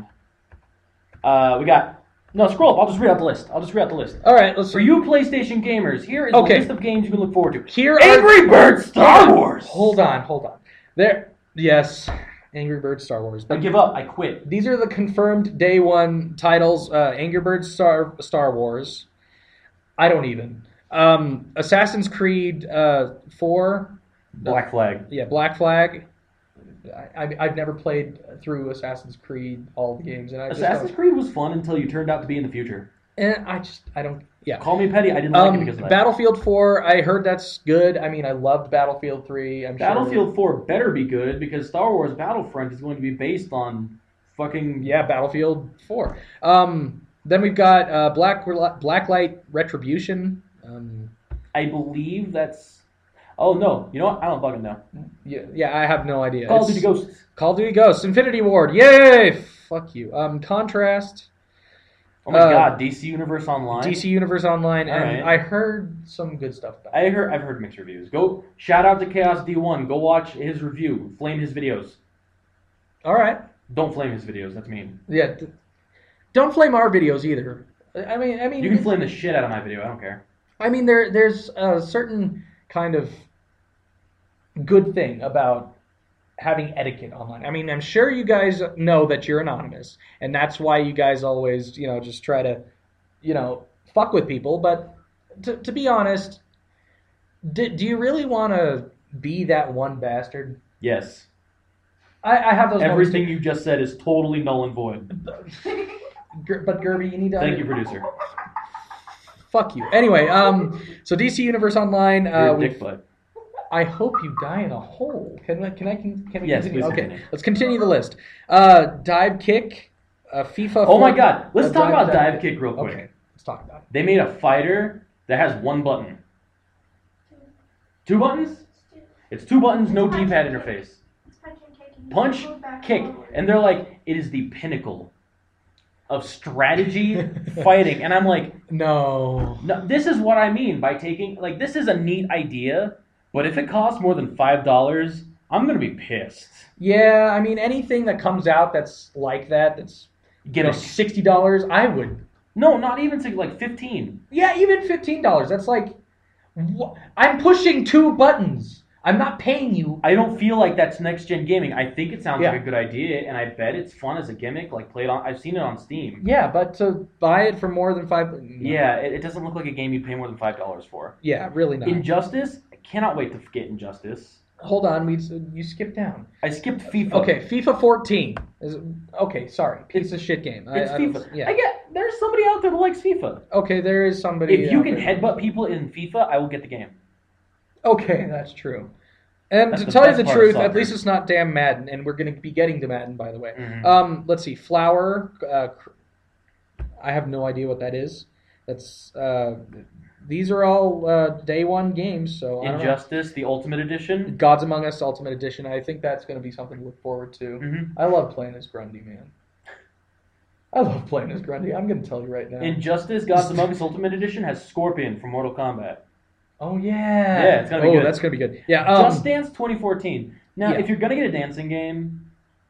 Scroll up. I'll just read out the list. All right, let's... For you PlayStation gamers, here is the list of games you can look forward to. Angry Birds Star Wars! Hold on. Yes, Angry Birds Star Wars. I give up. I quit. These are the confirmed day one titles. Angry Birds Star Wars. I don't even. Assassin's Creed 4. Black Flag. Yeah, Black Flag. I've never played through Assassin's Creed, all the games. And Assassin's Creed was fun until you turned out to be in the future. And I don't... Yeah. Call me petty. I didn't like it because of that. Battlefield 4, I heard that's good. I mean, I loved Battlefield 3. Battlefield 4 better be good because Star Wars Battlefront is going to be based on fucking... Yeah, Battlefield 4. Then we've got Blacklight Retribution. I believe that's... Oh, no. You know what? I don't fucking know. Yeah, I have no idea. Call of Duty Ghosts. Call of Duty Ghosts. Infinity Ward. Yay! Fuck you. Contrast. Oh my god, DC Universe Online? DC Universe Online, All and right. I heard some good stuff about it. I've heard mixed reviews. Go, shout out to Chaos D1. Go watch his review. Flame his videos. All right. Don't flame his videos. That's mean. Yeah. Don't flame our videos either. I mean. You can flame the shit out of my video. I don't care. I mean, there's a certain kind of good thing about having etiquette online. I mean, I'm sure you guys know that you're anonymous, and that's why you guys always, just try to, fuck with people. But to be honest, do you really want to be that one bastard? Yes. I have those. Everything you just said is totally null and void. But Gerby, you need to. Thank you, producer. Fuck you. Anyway, so DC Universe Online. You're a dick butt. I hope you die in a hole. Can we yes, continue? Please okay, continue. Let's continue the list. Dive Kick, FIFA. Oh my god, let's talk about Dive Kick real quick. Okay, let's talk about it. They made a fighter that has one button. 2 buttons? It's 2 buttons, no D-pad interface. Punch, kick, and they're like, it is the pinnacle of strategy fighting, and I'm like, no, this is what I mean by taking, this is a neat idea. But if it costs more than $5, I'm going to be pissed. Yeah, I mean, anything that comes out that's like that, that's, Gimmick. $60, I would. No, not even like 15. Yeah, even $15. That's like, I'm pushing 2 buttons. I'm not paying you. I don't feel like that's next gen gaming. I think it sounds Yeah. like a good idea, and I bet it's fun as a gimmick. Like play it on. I've seen it on Steam. Yeah, but to buy it for more than $5. No. Yeah, it doesn't look like a game you pay more than $5 for. Yeah, really not. Injustice. I cannot wait to get Injustice. Hold on, you skipped down. I skipped FIFA. Okay, FIFA 14 okay. Sorry, piece of shit game. It's FIFA. Yeah. I get there's somebody out there that likes FIFA. Okay, there is somebody. If you out can there. headbutt people in FIFA, I will get the game. Okay, that's true. And That's to the tell you best the part of truth, at soccer. least it's not damn Madden, and we're going to be getting to Madden, by the way. Mhm. Let's see, Flower. I have no idea what that is. That's these are all day one games, so I don't know. Injustice, the Ultimate Edition. Gods Among Us Ultimate Edition. I think that's going to be something to look forward to. Mhm. I love playing as Grundy, man. I love playing as Grundy. I'm going to tell you right now. Injustice, Gods Among Us Ultimate Edition has Scorpion from Mortal Kombat. Oh yeah. Yeah, it's gonna be good. That's gonna be good. Yeah. Just Dance 2014. Now, yeah. if you're gonna get a dancing game,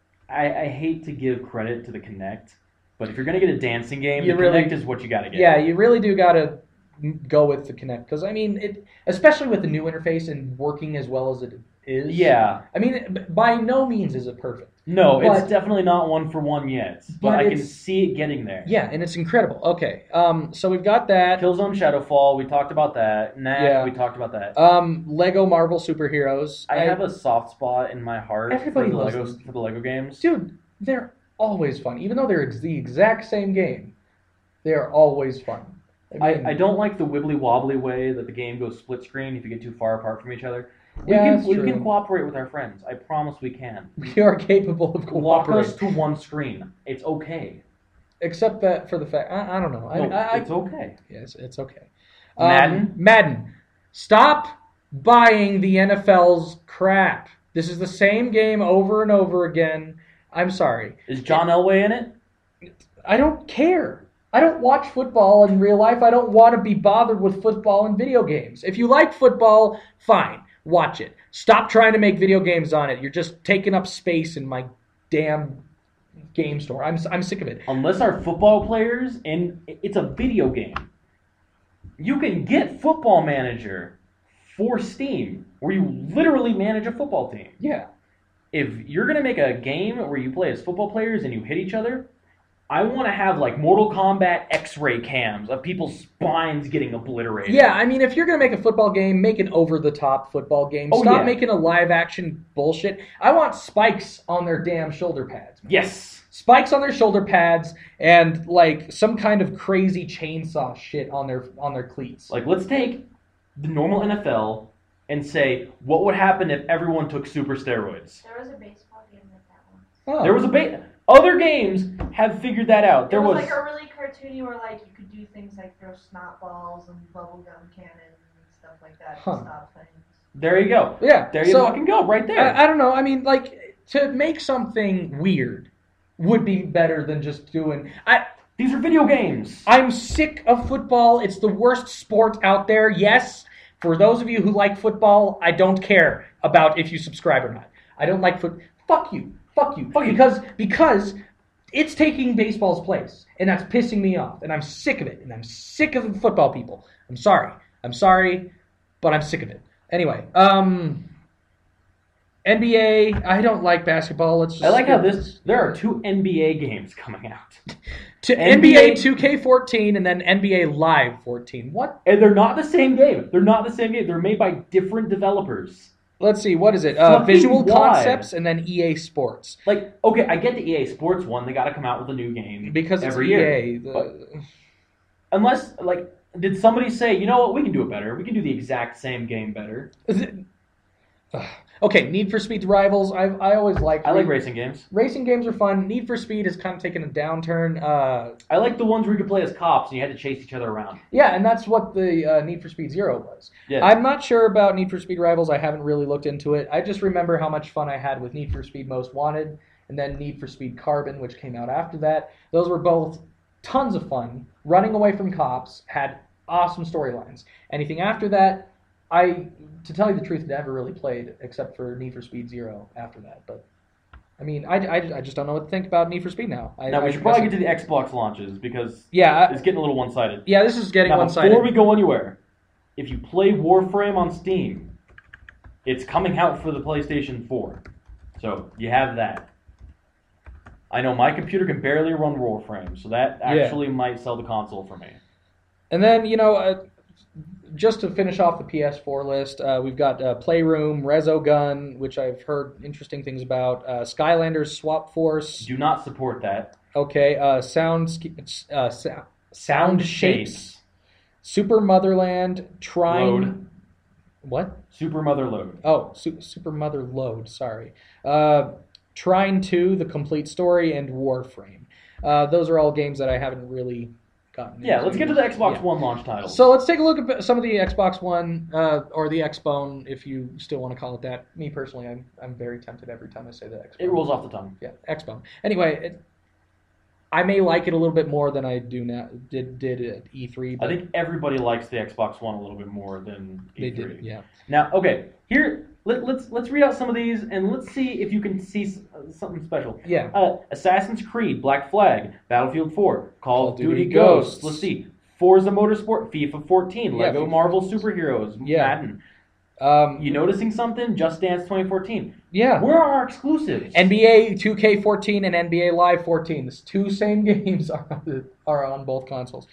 I hate to give credit to the Kinect, but if you're gonna get a dancing game, You the really- Kinect is what you gotta get. Yeah, you really do gotta go with the Kinect because I mean, especially with the new interface and working as well as it is. Yeah. I mean, by no means is it perfect. No, But- it's definitely not one for one yet, but But I can it's- see it getting there. Yeah, and it's incredible. Okay. So we've got that. Killzone Shadowfall, we talked about that. Knack, Yeah. we talked about that. Lego Marvel Superheroes. I have a soft spot in my heart Everybody for loves the Lego games. Dude, they're always fun, even though they're the exact same game. They are always fun. I don't like the wibbly wobbly way that the game goes split screen if you get too far apart from each other. Yeah, that's We true. can cooperate with our friends. I promise we can. We are capable of Lock cooperating. us to one screen. It's okay. Except that for the fact, I don't know. No, it's okay. Yes, it's okay. Madden? Madden. Stop buying the NFL's crap. This is the same game over and over again. I'm sorry. Is John Elway in it? I don't care. I don't watch football in real life. I don't want to be bothered with football in video games. If you like football, fine. Watch it. Stop trying to make video games on it. You're just taking up space in my damn game store. I'm sick of it. Unless our football players, and it's a video game. You can get Football Manager for Steam, where you literally manage a football team. Yeah. If you're going to make a game where you play as football players and you hit each other, I want to have like Mortal Kombat X-ray cams of people's spines getting obliterated. Yeah, I mean, if you're going to make a football game, make an over-the-top football game. Oh, Stop yeah. making a live-action bullshit. I want spikes on their damn shoulder pads. Man. Yes. Spikes on their shoulder pads and, like, some kind of crazy chainsaw shit on their cleats. Like, let's take the normal NFL and say, what would happen if everyone took super steroids? There was a baseball game like that once. Oh. There was other games have figured that out. There was like a really cartoony where like you could do things like throw snot balls and bubblegum cannons and stuff like that Huh. to stop things. There you go. Yeah. There you so, fucking go, right there. I don't know. I mean, like, to make something weird would be better than just doing... These are video games. I'm sick of football. It's the worst sport out there. Yes, for those of you who like football, I don't care about if you subscribe or not. I don't like foot. Fuck you. Fuck you. Fuck you. Because it's taking baseball's place, and that's pissing me off, and I'm sick of it, and I'm sick of the football people. I'm sorry, but I'm sick of it. Anyway, NBA. I don't like basketball. Let's just I like how skip there are 2 NBA games coming out. to NBA NBA 2K14 and then NBA Live 14. What? And they're not the same game. They're made by different developers. Let's see, what is it? Fucking Visual why? Concepts and then EA Sports. Like, okay, I get the EA Sports one. They got to come out with a new game Because it's every EA. year. Unless, like, did somebody say, you know what, we can do it better. We can do the exact same game better. Okay, Need for Speed Rivals. I always liked. I like racing games. Racing games are fun. Need for Speed has kind of taken a downturn. I like the ones where you could play as cops and you had to chase each other around. Yeah, and that's what the Need for Speed Zero was. Yeah. I'm not sure about Need for Speed Rivals. I haven't really looked into it. I just remember how much fun I had with Need for Speed Most Wanted and then Need for Speed Carbon, which came out after that. Those were both tons of fun. Running away from cops, had awesome storylines. Anything after that, to tell you the truth, never really played except for Need for Speed Zero after that. But I mean, I just don't know what to think about Need for Speed now. Now, we should probably get to the Xbox launches because Yeah, it's getting a little one-sided. yeah, this is getting Now, one-sided. before we go anywhere, if you play Warframe on Steam, it's coming out for the PlayStation 4. So, you have that. I know my computer can barely run Warframe, so that actually might sell the console for me. And then, just to finish off the PS4 list, we've got Playroom, Resogun, which I've heard interesting things about, Skylanders Swap Force. Do not support that. Okay, Sound Shapes, Super Motherland, Trine. Load. What? Super Mother Load. Oh, Super Mother Load, sorry. Trine 2, The Complete Story, and Warframe. Those are all games that I haven't really gotten into. Yeah, let's get to the Xbox One launch titles. So let's take a look at some of the Xbox One, or the Xbone, if you still want to call it that. Me personally, I'm very tempted every time I say the Xbone. It rolls off the tongue. Yeah, Xbone. Anyway, I may like it a little bit more than I do now. Did at E3. But I think everybody likes the Xbox One a little bit more than E3. they did. Yeah. Now, okay, here let's read out some of these and let's see if you can see something special. Yeah. Assassin's Creed, Black Flag, Battlefield 4, Call of Duty Ghosts. Let's see. Forza Motorsport, FIFA 14, Lego FIFA Marvel Superheroes, Madden. You noticing something? Just Dance 2014. Yeah. Where are our exclusives? NBA 2K14 and NBA Live 14. The two same games are on both consoles.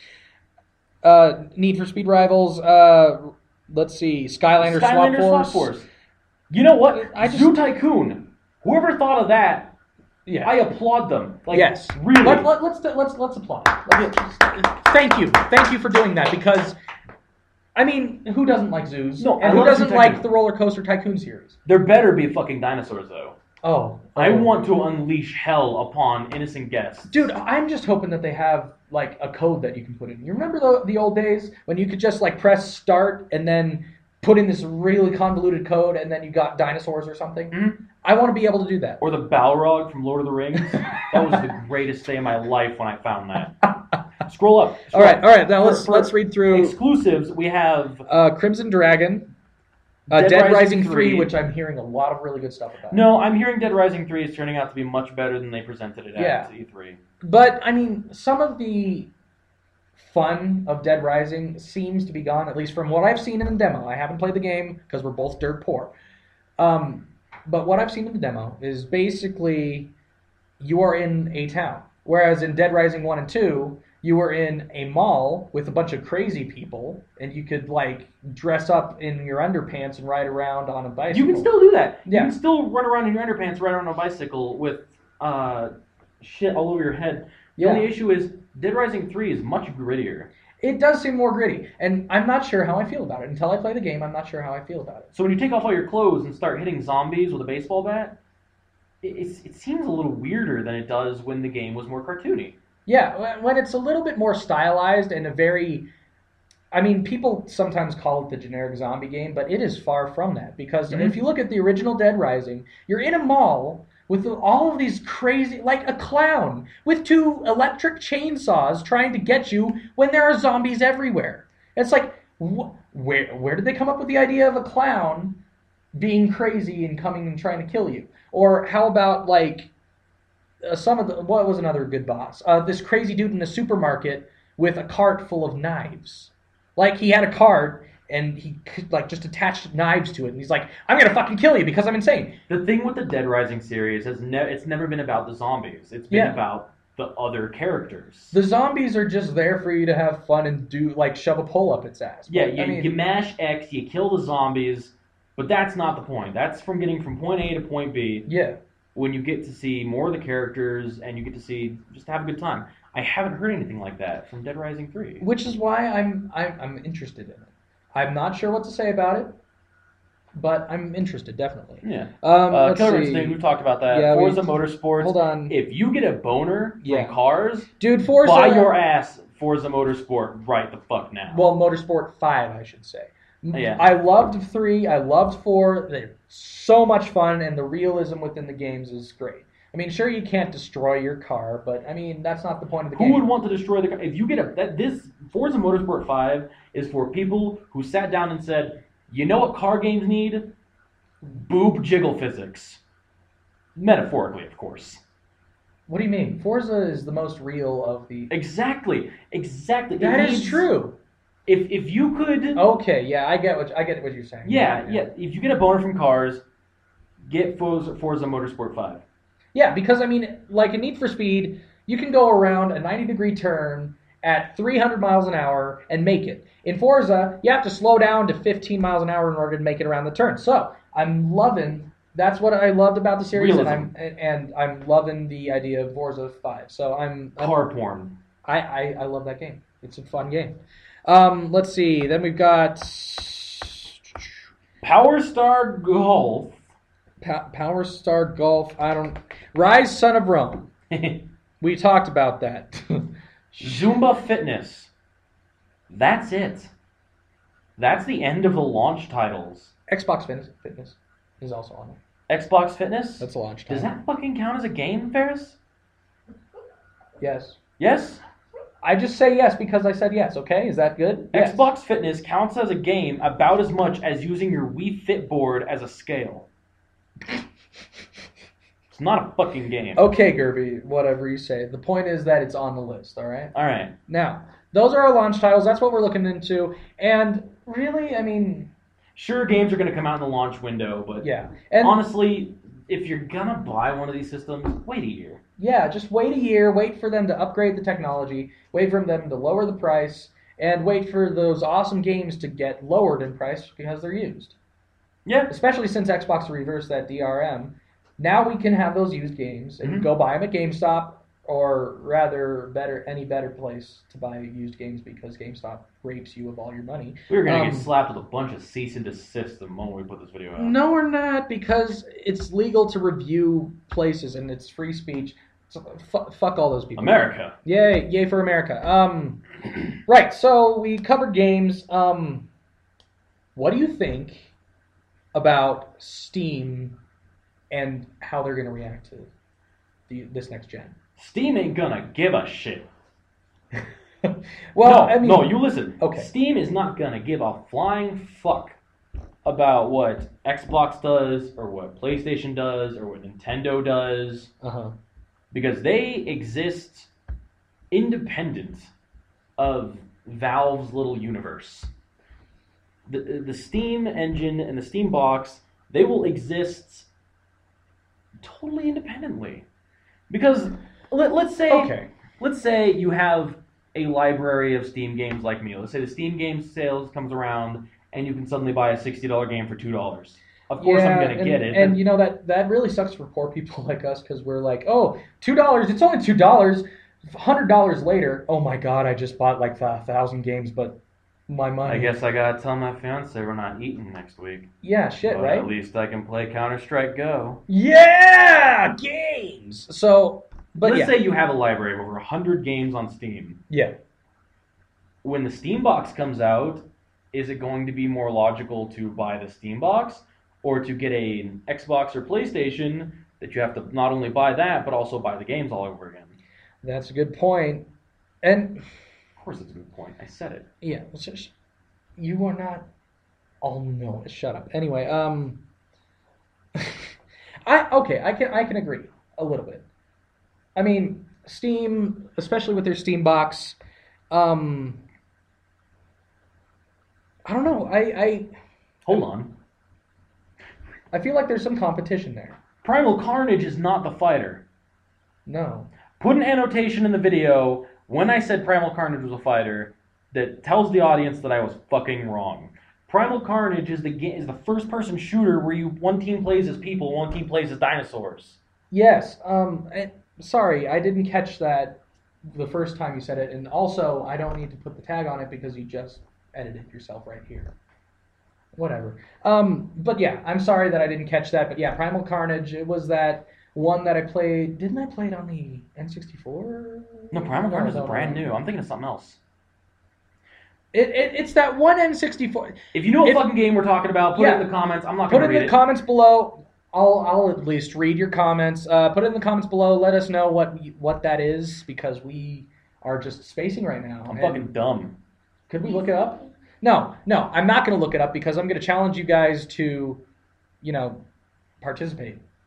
Need for Speed Rivals. Let's see. Skylanders Swap Force. You know what? Zoo Tycoon. Whoever thought of that, Yeah. I applaud them. Like, yes. Really. Let's applaud. Thank you for doing that, because I mean, who doesn't like zoos? No, and who doesn't like the Roller Coaster Tycoon series? There better be fucking dinosaurs, though. Oh. I want to unleash hell upon innocent guests. Dude, I'm just hoping that they have like a code that you can put in. You remember the old days when you could just like press start and then put in this really convoluted code and then you got dinosaurs or something? Mm-hmm. I want to be able to do that. Or the Balrog from Lord of the Rings. That was the greatest day of my life when I found that. Scroll up. All right. Now let's read through exclusives. We have Crimson Dragon, Dead Rising 3, which I'm hearing a lot of really good stuff about. No, I'm hearing Dead Rising 3 is turning out to be much better than they presented it at E3. But I mean, some of the fun of Dead Rising seems to be gone, at least from what I've seen in the demo. I haven't played the game because we're both dirt poor. But what I've seen in the demo is basically you are in a town. Whereas in Dead Rising 1 and 2, you were in a mall with a bunch of crazy people, and you could, like, dress up in your underpants and ride around on a bicycle. You can still do that. Yeah. You can still run around in your underpants, ride around on a bicycle with shit all over your head. The only issue is Dead Rising 3 is much grittier. It does seem more gritty, and I'm not sure how I feel about it. Until I play the game, I'm not sure how I feel about it. So when you take off all your clothes and start hitting zombies with a baseball bat, it seems a little weirder than it does when the game was more cartoony. Yeah, when it's a little bit more stylized and a very... I mean, people sometimes call it the generic zombie game, but it is far from that. Because if you look at the original Dead Rising, you're in a mall with all of these crazy... Like a clown with 2 electric chainsaws trying to get you when there are zombies everywhere. It's like, where did they come up with the idea of a clown being crazy and coming and trying to kill you? Or how about, like... what was another good boss? This crazy dude in a supermarket with a cart full of knives. Like, he had a cart, and he, like, just attached knives to it, and he's like, I'm gonna fucking kill you because I'm insane. The thing with the Dead Rising series is it's never been about the zombies. It's been about the other characters. The zombies are just there for you to have fun and do, like, shove a pole up its ass. Yeah, you mash X, you kill the zombies, but that's not the point. That's from getting from point A to point B. Yeah. When you get to see more of the characters and you get to see just have a good time. I haven't heard anything like that from Dead Rising 3. Which is why I'm interested in it. I'm not sure what to say about it, but I'm interested, definitely. Yeah. Let's Killer see. Instinct, we've talked about that. Yeah, Forza Motorsports. Hold on. If you get a boner from cars, dude, Forza, buy your ass Forza Motorsport right the fuck now. Well, Motorsport 5, I should say. Yeah. I loved 3, I loved 4. They're so much fun, and the realism within the games is great. I mean, sure, you can't destroy your car, but, I mean, that's not the point of the game. Who would want to destroy the car? If you get this Forza Motorsport 5 is for people who sat down and said, you know what car games need? Boob jiggle physics. Metaphorically, of course. What do you mean? Forza is the most real of the... Exactly. That is true. If you could... Okay, yeah, I get what you're saying. Yeah. If you get a boner from cars, get Forza Motorsport 5. Yeah, because, I mean, like in Need for Speed, you can go around a 90-degree turn at 300 miles an hour and make it. In Forza, you have to slow down to 15 miles an hour in order to make it around the turn. So, that's what I loved about the series, Realism. and I'm loving the idea of Forza 5. So Car porn. I love that game. It's a fun game. Let's see. Then we've got Power Star Golf. Power Star Golf. Rise Son of Rome. We talked about that. Zumba Fitness. That's it. That's the end of the launch titles. Xbox Fitness is also on it. Xbox Fitness? That's a launch title. Does that fucking count as a game, Ferris? Yes. Yes? I just say yes because I said yes, okay? Is that good? Yes. Xbox Fitness counts as a game about as much as using your Wii Fit board as a scale. It's not a fucking game. Okay, Gerby, whatever you say. The point is that it's on the list, all right? All right. Now, those are our launch titles. That's what we're looking into. And really, I mean... Sure, games are going to come out in the launch window, but yeah. And honestly, if you're going to buy one of these systems, wait a year. Yeah, just wait a year, wait for them to upgrade the technology, wait for them to lower the price, and wait for those awesome games to get lowered in price because they're used. Yeah. Especially since Xbox reversed that DRM. Now we can have those used games and go buy them at GameStop, or rather, any better place to buy used games because GameStop rapes you of all your money. We're going to get slapped with a bunch of cease and desist the moment we put this video out. No, we're not, because it's legal to review places and it's free speech. So fuck all those people. America. Yay for America. Right, so we covered games. What do you think about Steam and how they're going to react to this next gen? Steam ain't gonna give a shit. Well, no, you listen. Okay. Steam is not gonna give a flying fuck about what Xbox does, or what PlayStation does, or what Nintendo does. Because they exist independent of Valve's little universe. The Steam engine and the Steam box, they will exist totally independently. Because let's say you have a library of Steam games like me. Let's say the Steam Games sales comes around and you can suddenly buy a $60 game for $2. Of course I'm going to get it. And you know, that really sucks for poor people like us because we're like, oh, $2, it's only $2. $100 later, oh my god, I just bought like 1,000 games, but my money. I guess I got to tell my fiance we're not eating next week. Yeah, shit, but right? At least I can play Counter-Strike Go. Yeah! Games! So, but Let's say you have a library of over 100 games on Steam. Yeah. When the Steam box comes out, is it going to be more logical to buy the Steam box or to get an Xbox or PlayStation that you have to not only buy that, but also buy the games all over again? That's a good point. And of course it's a good point. I said it. Yeah. You are not all knowing. Shut up. Anyway, I can agree a little bit. I mean, Steam, especially with their Steam box, I don't know. Hold on. I feel like there's some competition there. Primal Carnage is not the fighter. No. Put an annotation in the video when I said Primal Carnage was a fighter that tells the audience that I was fucking wrong. Primal Carnage is the first-person shooter where one team plays as people, one team plays as dinosaurs. Yes. Sorry, I didn't catch that the first time you said it, and also I don't need to put the tag on it because you just edited yourself right here. Whatever. But yeah, I'm sorry that I didn't catch that. But yeah, Primal Carnage, it was that one that I played. Didn't I play it on the N64? No, Primal Carnage is brand new. I'm thinking of something else. It's that one N64. If you know a fucking game we're talking about, put it in the comments. I'm not going to read it. Put it in the comments below. I'll at least read your comments. Put it in the comments below. Let us know what that is, because we are just spacing right now. I'm fucking dumb. Could we look it up? No, I'm not going to look it up because I'm going to challenge you guys to, participate.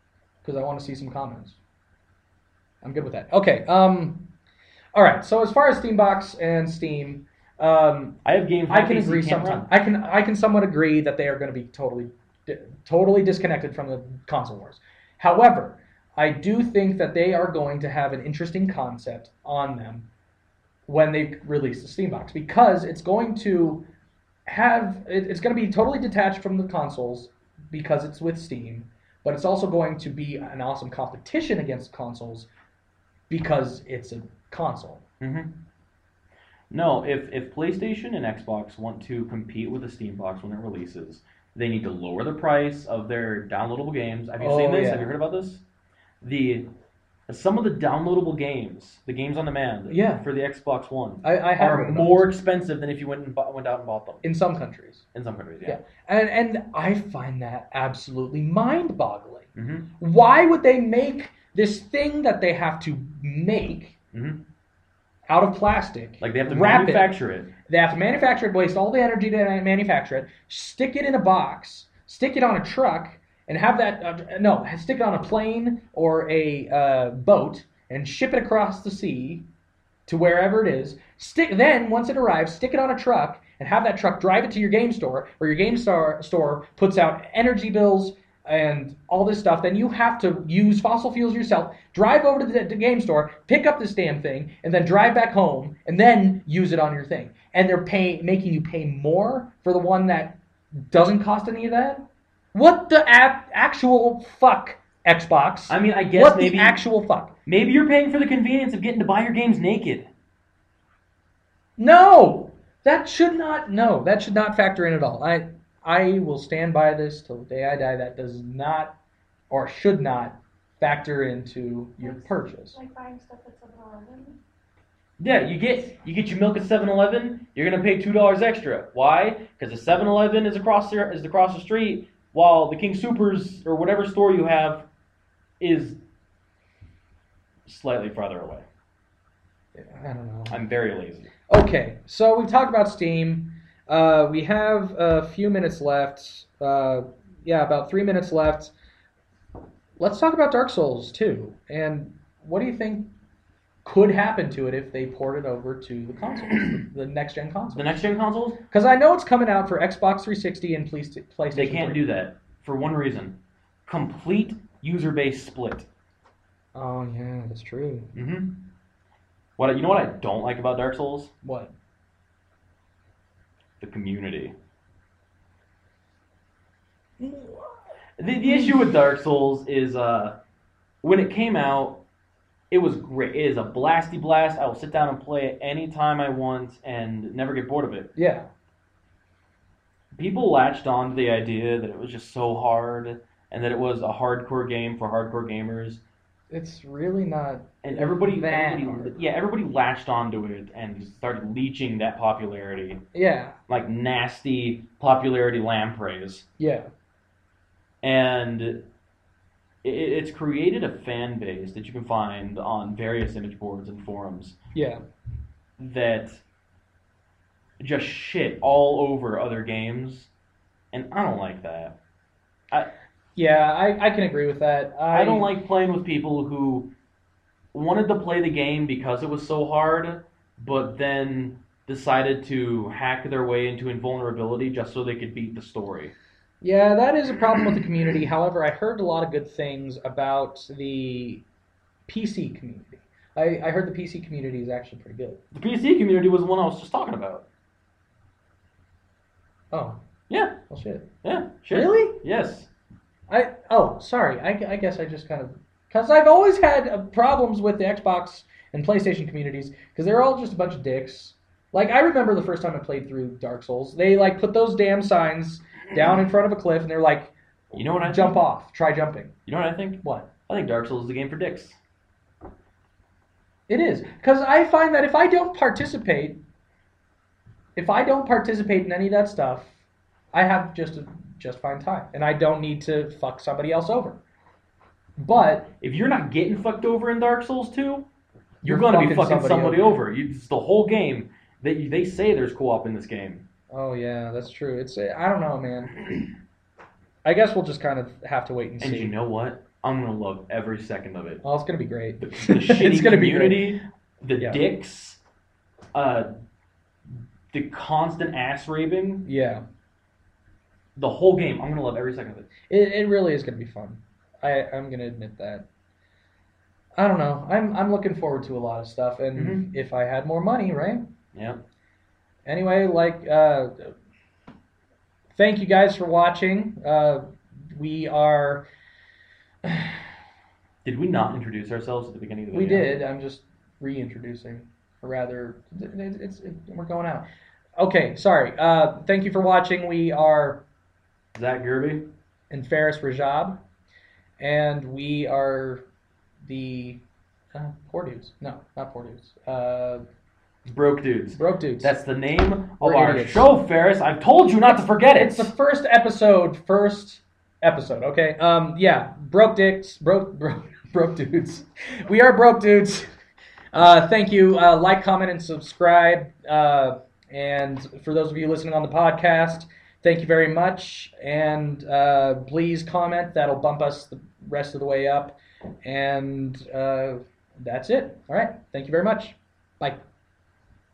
because I want to see some comments. I'm good with that. Okay. All right. So as far as Steambox and Steam, I have games. I can agree sometimes. I can somewhat agree that they are going to be totally disconnected from the console wars. However, I do think that they are going to have an interesting concept on them when they release the Steambox, because it's going to be totally detached from the consoles because it's with Steam, but it's also going to be an awesome competition against consoles because it's a console. Mm-hmm. No, if PlayStation and Xbox want to compete with the Steambox when it releases, they need to lower the price of their downloadable games. Have you seen this? Yeah. Have you heard about this? Some of the downloadable games, the games on demand for the Xbox One, I have are more expensive than if you went out and bought them. In some countries. In some countries, yeah. And I find that absolutely mind-boggling. Mm-hmm. Why would they make this thing that they have to make out of plastic? Like they have to manufacture it. They have to manufacture it, waste all the energy to manufacture it, stick it in a box, stick it on a truck, and have that, stick it on a plane or a boat and ship it across the sea to wherever it is. Then, once it arrives, stick it on a truck and have that truck drive it to your game store, where your game store puts out energy bills and all this stuff. Then you have to use fossil fuels yourself, drive over to the game store, pick up this damn thing, and then drive back home, and then use it on your thing. And they're making you pay more for the one that doesn't cost any of that? What the actual fuck, Xbox? I mean, I guess what maybe the actual fuck? Maybe you're paying for the convenience of getting to buy your games naked. No, that should not factor in at all. I will stand by this till the day I die. That does not or should not factor into your purchase. Like buying stuff at 7-Eleven. Yeah, you get your milk at 7-Eleven. You're gonna pay $2 extra. Why? Because the 7-Eleven is across the street, while the King Soopers or whatever store you have is slightly farther away. I don't know. I'm very lazy. Okay, so we talked about Steam. We have a few minutes left. About 3 minutes left. Let's talk about Dark Souls 2. And what do you think could happen to it if they port it over to the consoles, the next-gen consoles? The next-gen consoles? Because I know it's coming out for Xbox 360 and PlayStation 3. They can't do that for one reason. Complete user base split. Oh, yeah, that's true. Mm-hmm. You know what I don't like about Dark Souls? What? The community. The issue with Dark Souls is when it came out, it was great. It is a blasty blast. I will sit down and play it anytime I want and never get bored of it. Yeah. People latched on to the idea that it was just so hard and that it was a hardcore game for hardcore gamers. It's really not. And everybody hard. latched onto it and started leeching that popularity. Yeah. Like nasty popularity lampreys. Yeah. And it's created a fan base that you can find on various image boards and forums. Yeah. That just shit all over other games, and I don't like that. I can agree with that. I don't like playing with people who wanted to play the game because it was so hard, but then decided to hack their way into invulnerability just so they could beat the story. Yeah, that is a problem with the community. However, I heard a lot of good things about the PC community. I heard the PC community is actually pretty good. The PC community was the one I was just talking about. Oh. Yeah. Well, shit. Yeah. Shit. Really? Yes. Sorry. I guess I just kind of... Because I've always had problems with the Xbox and PlayStation communities, because they're all just a bunch of dicks. Like, I remember the first time I played through Dark Souls, they, put those damn signs down in front of a cliff, and they're like, you know what I jump think? off, try jumping. You know what I think? What? I think Dark Souls is a game for dicks. It is. Because I find that if I don't participate in any of that stuff, I have just fine time. And I don't need to fuck somebody else over. But if you're not getting fucked over in Dark Souls 2, you're going to be fucking somebody over. It's the whole game. They say there's co-op in this game. Oh, yeah, that's true. I don't know, man. I guess we'll just kind of have to wait and see. And you know what? I'm gonna love every second of it. Oh, it's gonna be great. The shitty It's gonna be community, the Yeah. dicks, the constant ass raping, Yeah, the whole game. I'm gonna love every second of it. it really is gonna be fun. I'm gonna admit that. I don't know. I'm looking forward to a lot of stuff, and if I had more money, right? Yeah. Anyway, thank you guys for watching. We are. Did we not introduce ourselves at the beginning of the We video? did. I'm just reintroducing. Or rather, we're going out. Okay, sorry. Thank you for watching. We are Zach Gerby. and Faris Rajab, and we are the poor dudes. No, not poor dudes. Broke Dudes. Broke dudes. That's the name of We're our idiots. show, Ferris. I've told you not to forget it. It's the first episode. Okay. Yeah. Broke dicks. Broke dudes. We are broke dudes. Thank you. Like, comment, and subscribe. And for those of you listening on the podcast, thank you very much. And please comment. That'll bump us the rest of the way up. And that's it. All right. Thank you very much. Bye.